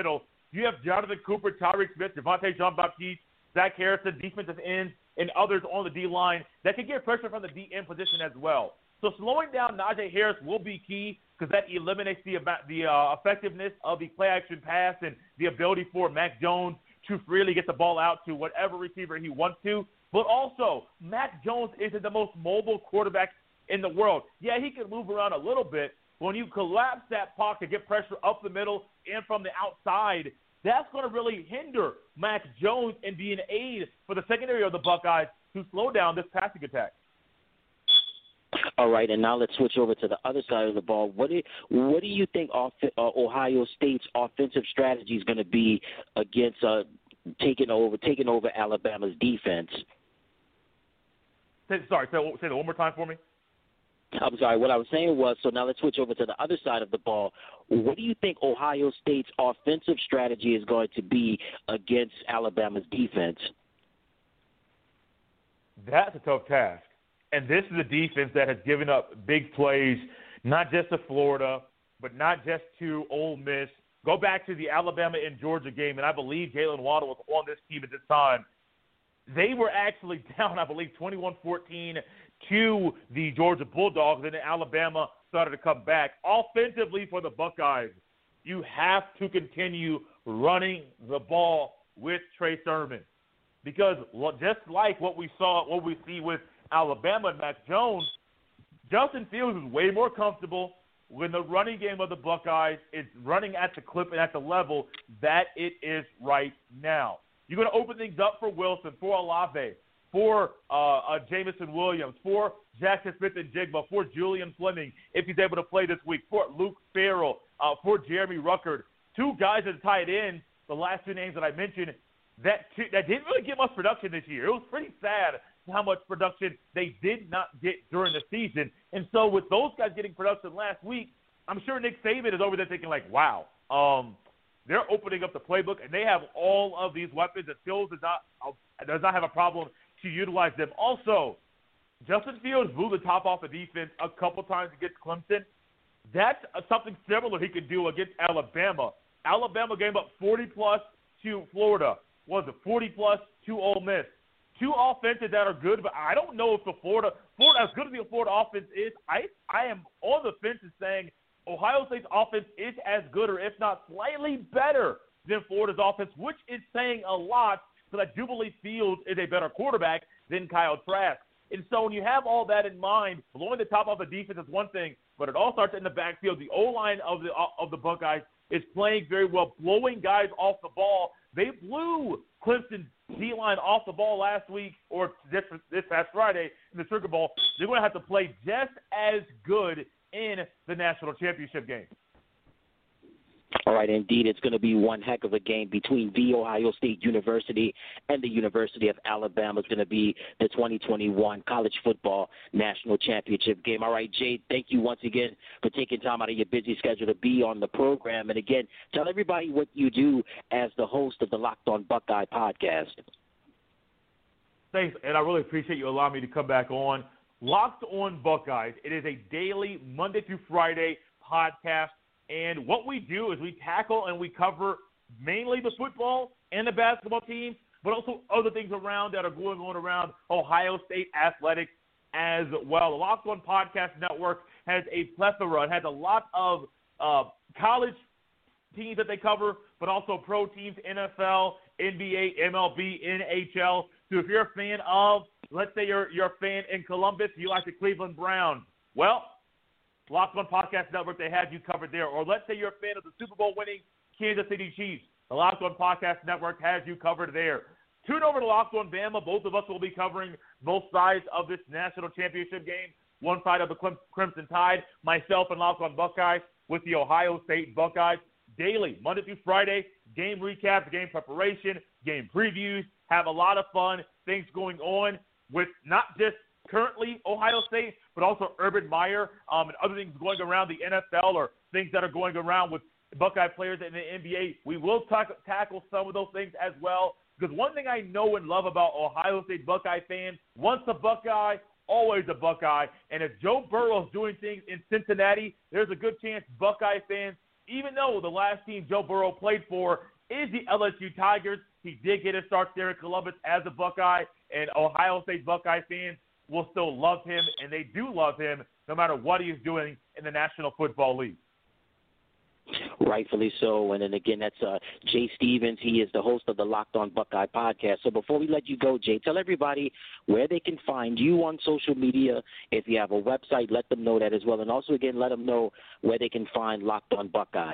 You have Jonathan Cooper, Tyreek Smith, Devontae Jean-Baptiste, Zach Harrison, defensive ends, and others on the D-line that can get pressure from the D-end position as well. So slowing down Najee Harris will be key because that eliminates the, the uh, effectiveness of the play-action pass and the ability for Mac Jones to freely get the ball out to whatever receiver he wants to. But also, Mac Jones isn't the most mobile quarterback in the world. Yeah, he can move around a little bit. When you collapse that pocket, get pressure up the middle and from the outside, that's going to really hinder Mac Jones and be an aid for the secondary of the Buckeyes to slow down this passing attack. All right, and now let's switch over to the other side of the ball. What do, what do you think off, uh, Ohio State's offensive strategy is going to be against uh, taking over taking over Alabama's defense? Say, sorry, say, say that one more time for me. I'm sorry, what I was saying was, so now let's switch over to the other side of the ball. What do you think Ohio State's offensive strategy is going to be against Alabama's defense? That's a tough task. And this is a defense that has given up big plays, not just to Florida, but not just to Ole Miss. Go back to the Alabama and Georgia game, and I believe Jalen Waddle was on this team at this time. They were actually down, I believe, twenty-one fourteen to the Georgia Bulldogs, and then Alabama started to come back. Offensively for the Buckeyes, you have to continue running the ball with Trey Sermon because just like what we saw, what we see with Alabama and Mac Jones, Justin Fields is way more comfortable when the running game of the Buckeyes is running at the clip and at the level that it is right now. You're going to open things up for Wilson, for Olave, for uh, uh, Jamison Williams, for Jackson Smith-Njigba, for Julian Fleming, if he's able to play this week, for Luke Farrell, uh, for Jeremy Ruckert. Two guys that are tied in, the last two names that I mentioned, that, two, that didn't really get much production this year. It was pretty sad how much production they did not get during the season. And so with those guys getting production last week, I'm sure Nick Saban is over there thinking like, wow, um, they're opening up the playbook, and they have all of these weapons that Fields does not, uh, does not have a problem to utilize them. Also, Justin Fields blew the top off the defense a couple times against Clemson. That's uh, something similar he could do against Alabama. Alabama gave up forty-plus to Florida. Was it forty-plus to Ole Miss? Two offenses that are good, but I don't know if the Florida, Florida as good as the Florida offense is, I, I am on the fence in saying Ohio State's offense is as good or if not slightly better than Florida's offense, which is saying a lot because I do believe Fields is a better quarterback than Kyle Trask. And so when you have all that in mind, blowing the top off the defense is one thing, but it all starts in the backfield. The O-line of the of the Buckeyes is playing very well, blowing guys off the ball. They blew Clemson's D-line off the ball last week or this, this past Friday in the Sugar Bowl. They're going to have to play just as good in the national championship game. All right, indeed, it's going to be one heck of a game between The Ohio State University and the University of Alabama. It's going to be the twenty twenty-one College Football National Championship game. All right, Jay, thank you once again for taking time out of your busy schedule to be on the program. And again, tell everybody what you do as the host of the Locked On Buckeye podcast. Thanks, and I really appreciate you allowing me to come back on. Locked On Buckeyes, it is a daily Monday through Friday podcast. And what we do is we tackle and we cover mainly the football and the basketball teams, but also other things around that are going on around Ohio State athletics as well. The Locked On Podcast Network has a plethora. It has a lot of uh, college teams that they cover, but also pro teams, N F L, N B A, M L B, N H L. So if you're a fan of, let's say you're, you're a fan in Columbus, you like the Cleveland Browns, well, Locked On Podcast Network, they have you covered there. Or let's say you're a fan of the Super Bowl winning Kansas City Chiefs. The Locked On Podcast Network has you covered there. Tune over to Locked On Bama. Both of us will be covering both sides of this national championship game. One side of the Crimson Tide, myself and Locked On Buckeyes with the Ohio State Buckeyes. Daily, Monday through Friday, game recaps, game preparation, game previews. Have a lot of fun, things going on with not just currently Ohio State, but also Urban Meyer um, and other things going around the N F L or things that are going around with Buckeye players in the N B A. We will talk, tackle some of those things as well, because one thing I know and love about Ohio State Buckeye fans, once a Buckeye, always a Buckeye. And if Joe Burrow is doing things in Cincinnati, there's a good chance Buckeye fans, even though the last team Joe Burrow played for is the L S U Tigers. He did get a start there in Columbus as a Buckeye, and Ohio State Buckeye fans will still love him, and they do love him no matter what he is doing in the National Football League. Rightfully so. And then again, that's uh, Jay Stevens. He is the host of the Locked On Buckeye podcast. So before we let you go, Jay, tell everybody where they can find you on social media. If you have a website, let them know that as well. And also, again, let them know where they can find Locked On Buckeye.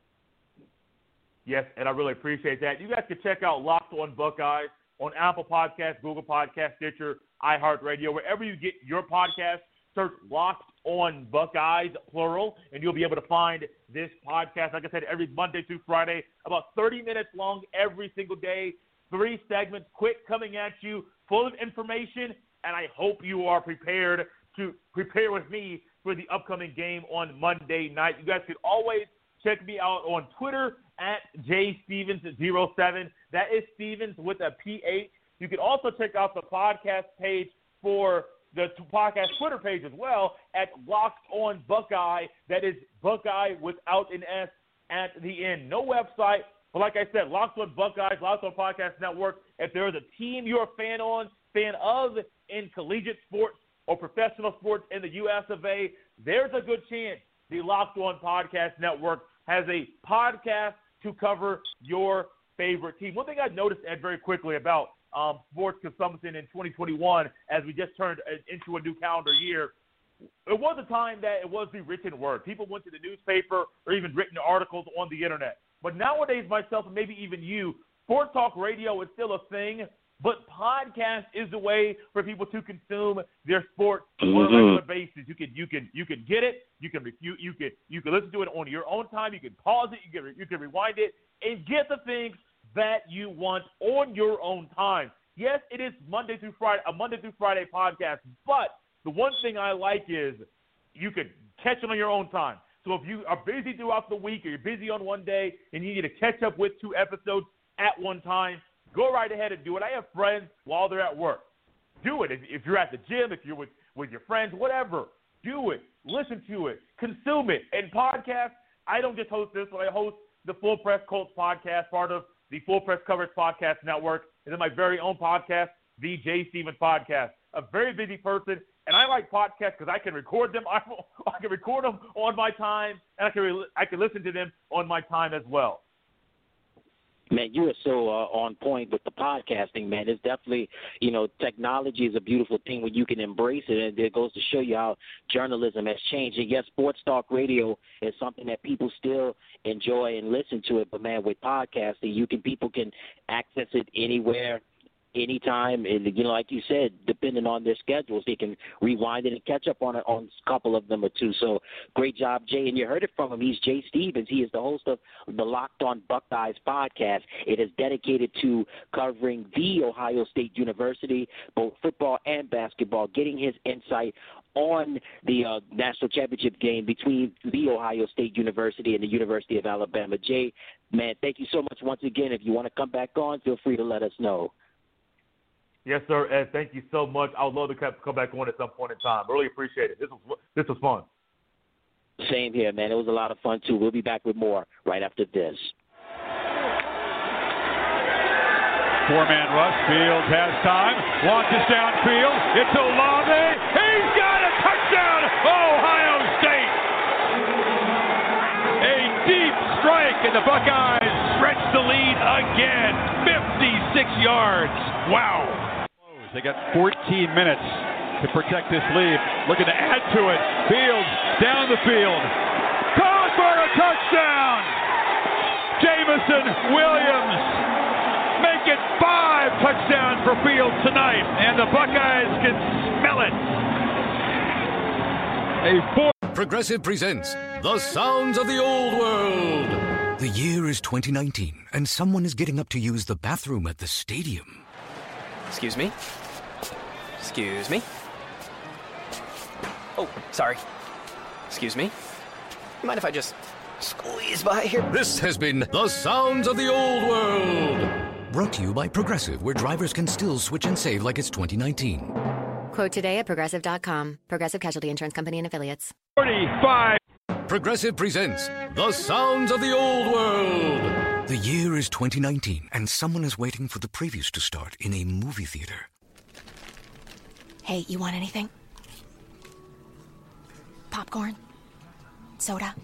Yes, and I really appreciate that. You guys can check out Locked On Buckeyes on Apple Podcasts, Google Podcasts, Stitcher, iHeartRadio, wherever you get your podcast. Search Locked On Buckeyes, plural, and you'll be able to find this podcast, like I said, every Monday through Friday, about thirty minutes long every single day, three segments, quick coming at you, full of information, and I hope you are prepared to prepare with me for the upcoming game on Monday night. You guys can always check me out on Twitter at J Stevens zero seven. That is Stevens with a P H. You can also check out the podcast page for the podcast Twitter page as well at Locked On Buckeye. That is Buckeye without an S at the end. No website, but like I said, Locked On Buckeyes, Locked On Podcast Network. If there is a team you're a fan on, fan of in collegiate sports or professional sports in the U S of A, there's a good chance the Locked On Podcast Network has a podcast to cover your favorite team. One thing I noticed, Ed, very quickly about Um, sports consumption in twenty twenty-one, as we just turned into a new calendar year, it was a time that it was the written word. People went to the newspaper or even written articles on the internet. But nowadays, myself and maybe even you, sports talk radio is still a thing, but podcast is the way for people to consume their sport mm-hmm. on a regular basis. You can you can you can get it, you can you you can you can listen to it on your own time. You can pause it, you can you can rewind it, and get the things that you want on your own time. Yes, it is Monday through Friday, a Monday through Friday podcast, but the one thing I like is you can catch it on your own time. So if you are busy throughout the week or you're busy on one day and you need to catch up with two episodes at one time, go right ahead and do it. I have friends while they're at work. Do it. If, if you're at the gym, if you're with, with your friends, whatever, do it. Listen to it. Consume it. And podcasts, I don't just host this, but I host the Full Press Colts podcast, part of the Full Press Coverage Podcast Network, and then my very own podcast, the Jay Stevens Podcast. A very busy person, and I like podcasts because I can record them. I, I can record them on my time, and I can re- I can listen to them on my time as well. Man, you are so uh, on point with the podcasting, man. It's definitely, you know, technology is a beautiful thing when you can embrace it, and it goes to show you how journalism has changed. And yes, sports talk radio is something that people still enjoy and listen to it, but man, with podcasting, you can people can access it anywhere, anytime, and you know, like you said, depending on their schedules, they can rewind it and catch up on it on a couple of them or two. So great job, Jay. And you heard it from him. He's Jay Stevens. He is the host of the Locked On Buckeyes podcast. It is dedicated to covering the Ohio State University, both football and basketball, getting his insight on the uh, national championship game between the Ohio State University and the University of Alabama. Jay, man, thank you so much once again. If you want to come back on, feel free to let us know. Yes, sir, Ed. Thank you so much. I would love to come back on at some point in time. Really appreciate it. This was this was fun. Same here, man. It was a lot of fun, too. We'll be back with more right after this. Four-man rush. Fields has time. Launches downfield. It's Olave. He's got a touchdown, Ohio State. A deep strike, and the Buckeyes stretch the lead again. fifty-six yards. Wow. They got fourteen minutes to protect this lead. Looking to add to it. Fields down the field. Caught for a touchdown. Jameson Williams. Make it five touchdowns for Fields tonight. And the Buckeyes can smell it. A four. Progressive presents The Sounds of the Old World. The year is twenty nineteen, and someone is getting up to use the bathroom at the stadium. Excuse me? Excuse me? Oh, sorry. Excuse me? Mind if I just squeeze by here? This has been The Sounds of the Old World. Brought to you by Progressive, where drivers can still switch and save like it's twenty nineteen. Quote today at Progressive dot com. Progressive Casualty Insurance Company and Affiliates. forty-five. Progressive presents The Sounds of the Old World. The year is twenty nineteen, and someone is waiting for the previews to start in a movie theater. Hey, you want anything? Popcorn? Soda?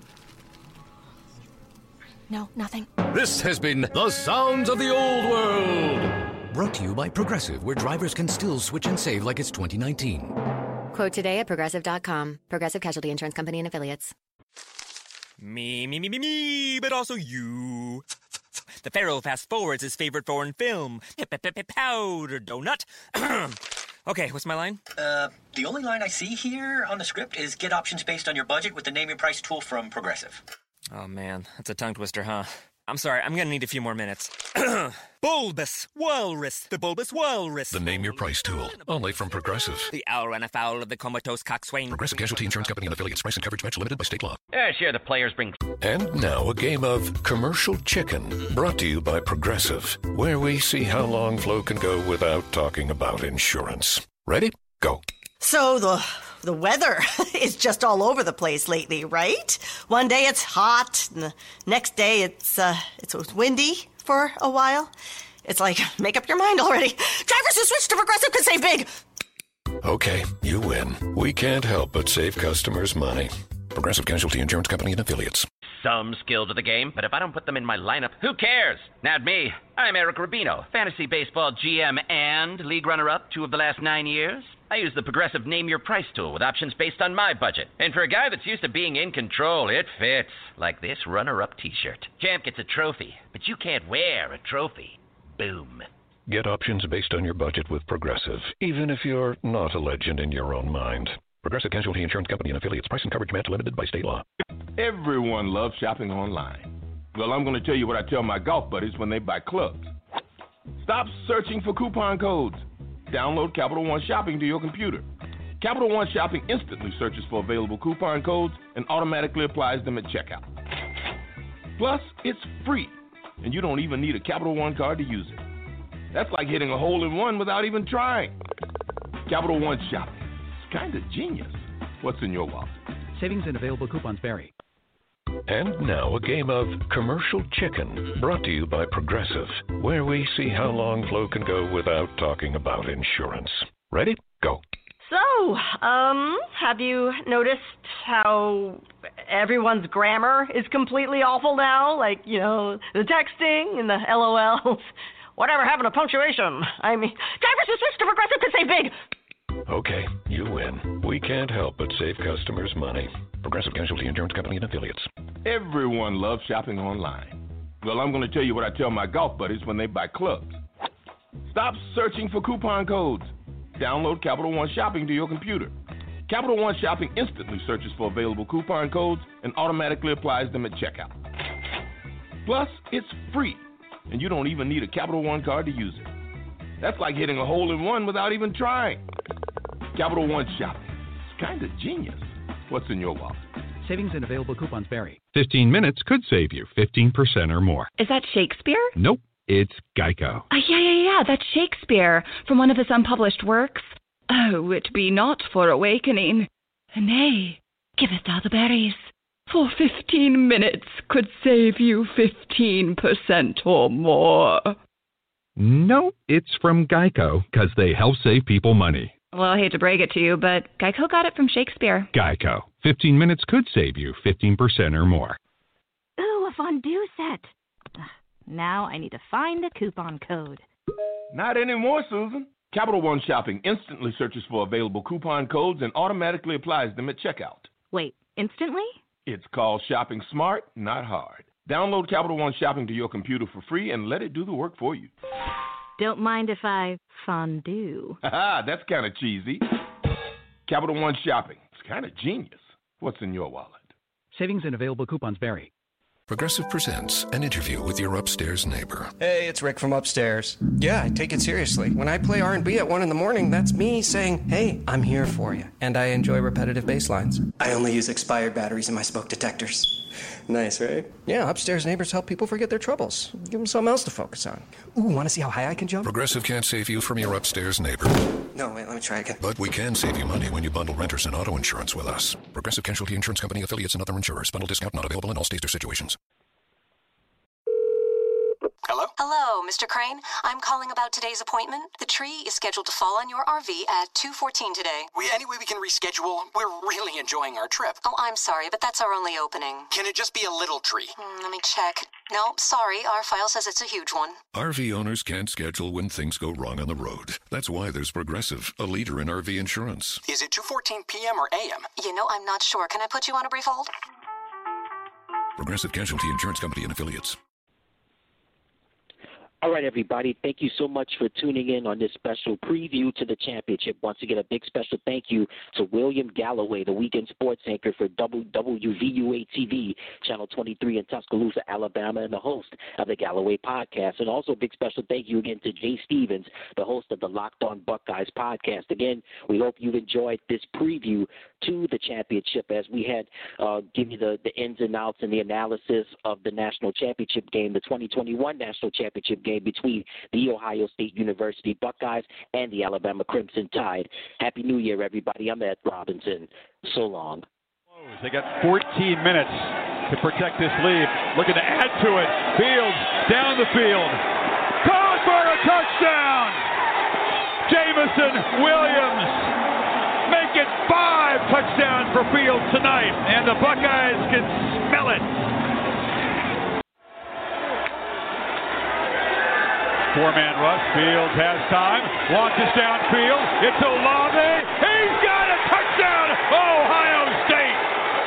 No, nothing? This has been The Sounds of the Old World. Brought to you by Progressive, where drivers can still switch and save like it's twenty nineteen. Quote today at Progressive dot com. Progressive Casualty Insurance Company and Affiliates. Me, me, me, me, me, but also you. The Pharaoh fast forwards his favorite foreign film, Powder Donut. Okay, what's my line? Uh, the only line I see here on the script is get options based on your budget with the Name Your Price tool from Progressive. Oh, man, that's a tongue twister, huh? I'm sorry, I'm gonna need a few more minutes. Bulbous Walrus, the Bulbous Walrus. The Name Your Price tool, only from Progressive. The owl ran afoul of the comatose coxswain. Progressive Casualty Insurance Company and Affiliates. Price and coverage match limited by state law. Yeah, sure, the players bring... And now a game of Commercial Chicken, brought to you by Progressive, where we see how long Flo can go without talking about insurance. Ready? Go. So the the weather is just all over the place lately, right? One day it's hot, and the next day it's uh, it's windy for a while. It's like, make up your mind already. Drivers who switch to Progressive could save big. Okay, you win. We can't help but save customers money. Progressive Casualty Insurance Company and Affiliates. Some skill to the game, but if I don't put them in my lineup, who cares? Not me. I'm Eric Rubino, fantasy baseball G M and league runner-up two of the last nine years. I use the Progressive Name Your Price tool with options based on my budget. And for a guy that's used to being in control, it fits. Like this runner-up t-shirt. Champ gets a trophy, but you can't wear a trophy. Boom. Get options based on your budget with Progressive, even if you're not a legend in your own mind. Progressive Casualty Insurance Company and Affiliates. Price and coverage match limited by state law. Everyone loves shopping online. Well, I'm going to tell you what I tell my golf buddies when they buy clubs. Stop searching for coupon codes. Download Capital One Shopping to your computer. Capital One Shopping instantly searches for available coupon codes and automatically applies them at checkout. Plus, it's free, and you don't even need a Capital One card to use it. That's like hitting a hole in one without even trying. Capital One Shopping. It's kind of genius. What's in your wallet? Savings and available coupons vary. And now a game of Commercial Chicken, brought to you by Progressive, where we see how long Flo can go without talking about insurance. Ready? Go. So, um, have you noticed how everyone's grammar is completely awful now? Like, you know, the texting and the L O Ls. Whatever happened to punctuation? I mean, drivers who switch to Progressive could save big. Okay, you win. We can't help but save customers money. Progressive Casualty Insurance Company and Affiliates. Everyone loves shopping online. Well, I'm going to tell you what I tell my golf buddies when they buy clubs. Stop searching for coupon codes. Download Capital One Shopping to your computer. Capital One Shopping instantly searches for available coupon codes and automatically applies them at checkout. Plus, it's free, and you don't even need a Capital One card to use it. That's like hitting a hole in one without even trying. Capital One Shopping. It's kind of genius. What's in your wallet? Savings and available coupons vary. fifteen minutes could save you fifteen percent or more. Is that Shakespeare? Nope, it's Geico. Uh, yeah, yeah, yeah, that's Shakespeare from one of his unpublished works. Oh, it be not for awakening. Nay, giveth thou the berries. For fifteen minutes could save you fifteen percent or more. No, it's from Geico, because they help save people money. Well, I hate to break it to you, but Geico got it from Shakespeare. Geico. fifteen minutes could save you fifteen percent or more. Ooh, a fondue set. Now I need to find the coupon code. Not anymore, Susan. Capital One Shopping instantly searches for available coupon codes and automatically applies them at checkout. Wait, instantly? It's called shopping smart, not hard. Download Capital One Shopping to your computer for free and let it do the work for you. Don't mind if I fondue. Haha, that's kind of cheesy. Capital One Shopping. It's kind of genius. What's in your wallet? Savings and available coupons vary. Progressive presents an interview with your upstairs neighbor. Hey, it's Rick from upstairs. Yeah, I take it seriously. When I play R and B at one in the morning, that's me saying, hey, I'm here for you. And I enjoy repetitive bass lines. I only use expired batteries in my smoke detectors. Nice, right? Yeah, upstairs neighbors help people forget their troubles. Give them something else to focus on. Ooh, want to see how high I can jump? Progressive can't save you from your upstairs neighbor. No, wait, let me try again. But we can save you money when you bundle renters and auto insurance with us. Progressive Casualty Insurance Company, affiliates, and other insurers. Bundle discount not available in all states or situations. Hello? Hello, Mister Crane. I'm calling about today's appointment. The tree is scheduled to fall on your R V at two fourteen today. We, any way we can reschedule? We're really enjoying our trip. Oh, I'm sorry, but that's our only opening. Can it just be a little tree? Mm, let me check. No, sorry, our file says it's a huge one. R V owners can't schedule when things go wrong on the road. That's why there's Progressive, a leader in R V insurance. Is it two fourteen p.m. or a m? You know, I'm not sure. Can I put you on a brief hold? Progressive Casualty Insurance Company and Affiliates. All right, everybody. Thank you so much for tuning in on this special preview to the championship. Once again, a big special thank you to William Galloway, the weekend sports anchor for W W V U A T V, Channel twenty-three in Tuscaloosa, Alabama, and the host of the Galloway podcast. And also a big special thank you again to Jay Stevens, the host of the Locked On Buckeyes podcast. Again, we hope you've enjoyed this preview to the championship as we had uh, give you the, the ins and outs and the analysis of the national championship game, the twenty twenty-one national championship game between the Ohio State University Buckeyes and the Alabama Crimson Tide. Happy New Year, everybody. I'm Ed Robinson. So long. They got fourteen minutes to protect this lead. Looking to add to it. Fields down the field. Caught for a touchdown! Jameson Williams make it five touchdowns for Fields tonight, and the Buckeyes can smell it. Four-man rush. Fields has time. Launches downfield. It's Olave. He's got a touchdown! Ohio State!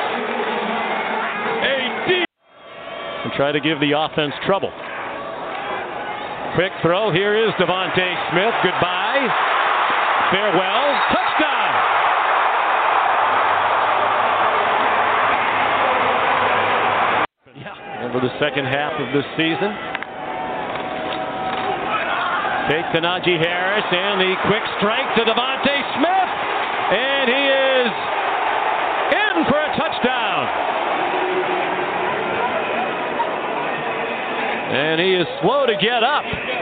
A deep... And try to give the offense trouble. Quick throw. Here is Devontae Smith. Goodbye. Farewell. Touchdown! Yeah. Over the second half of this season. Take to Najee Harris, and the quick strike to Devontae Smith, and he is in for a touchdown. And he is slow to get up.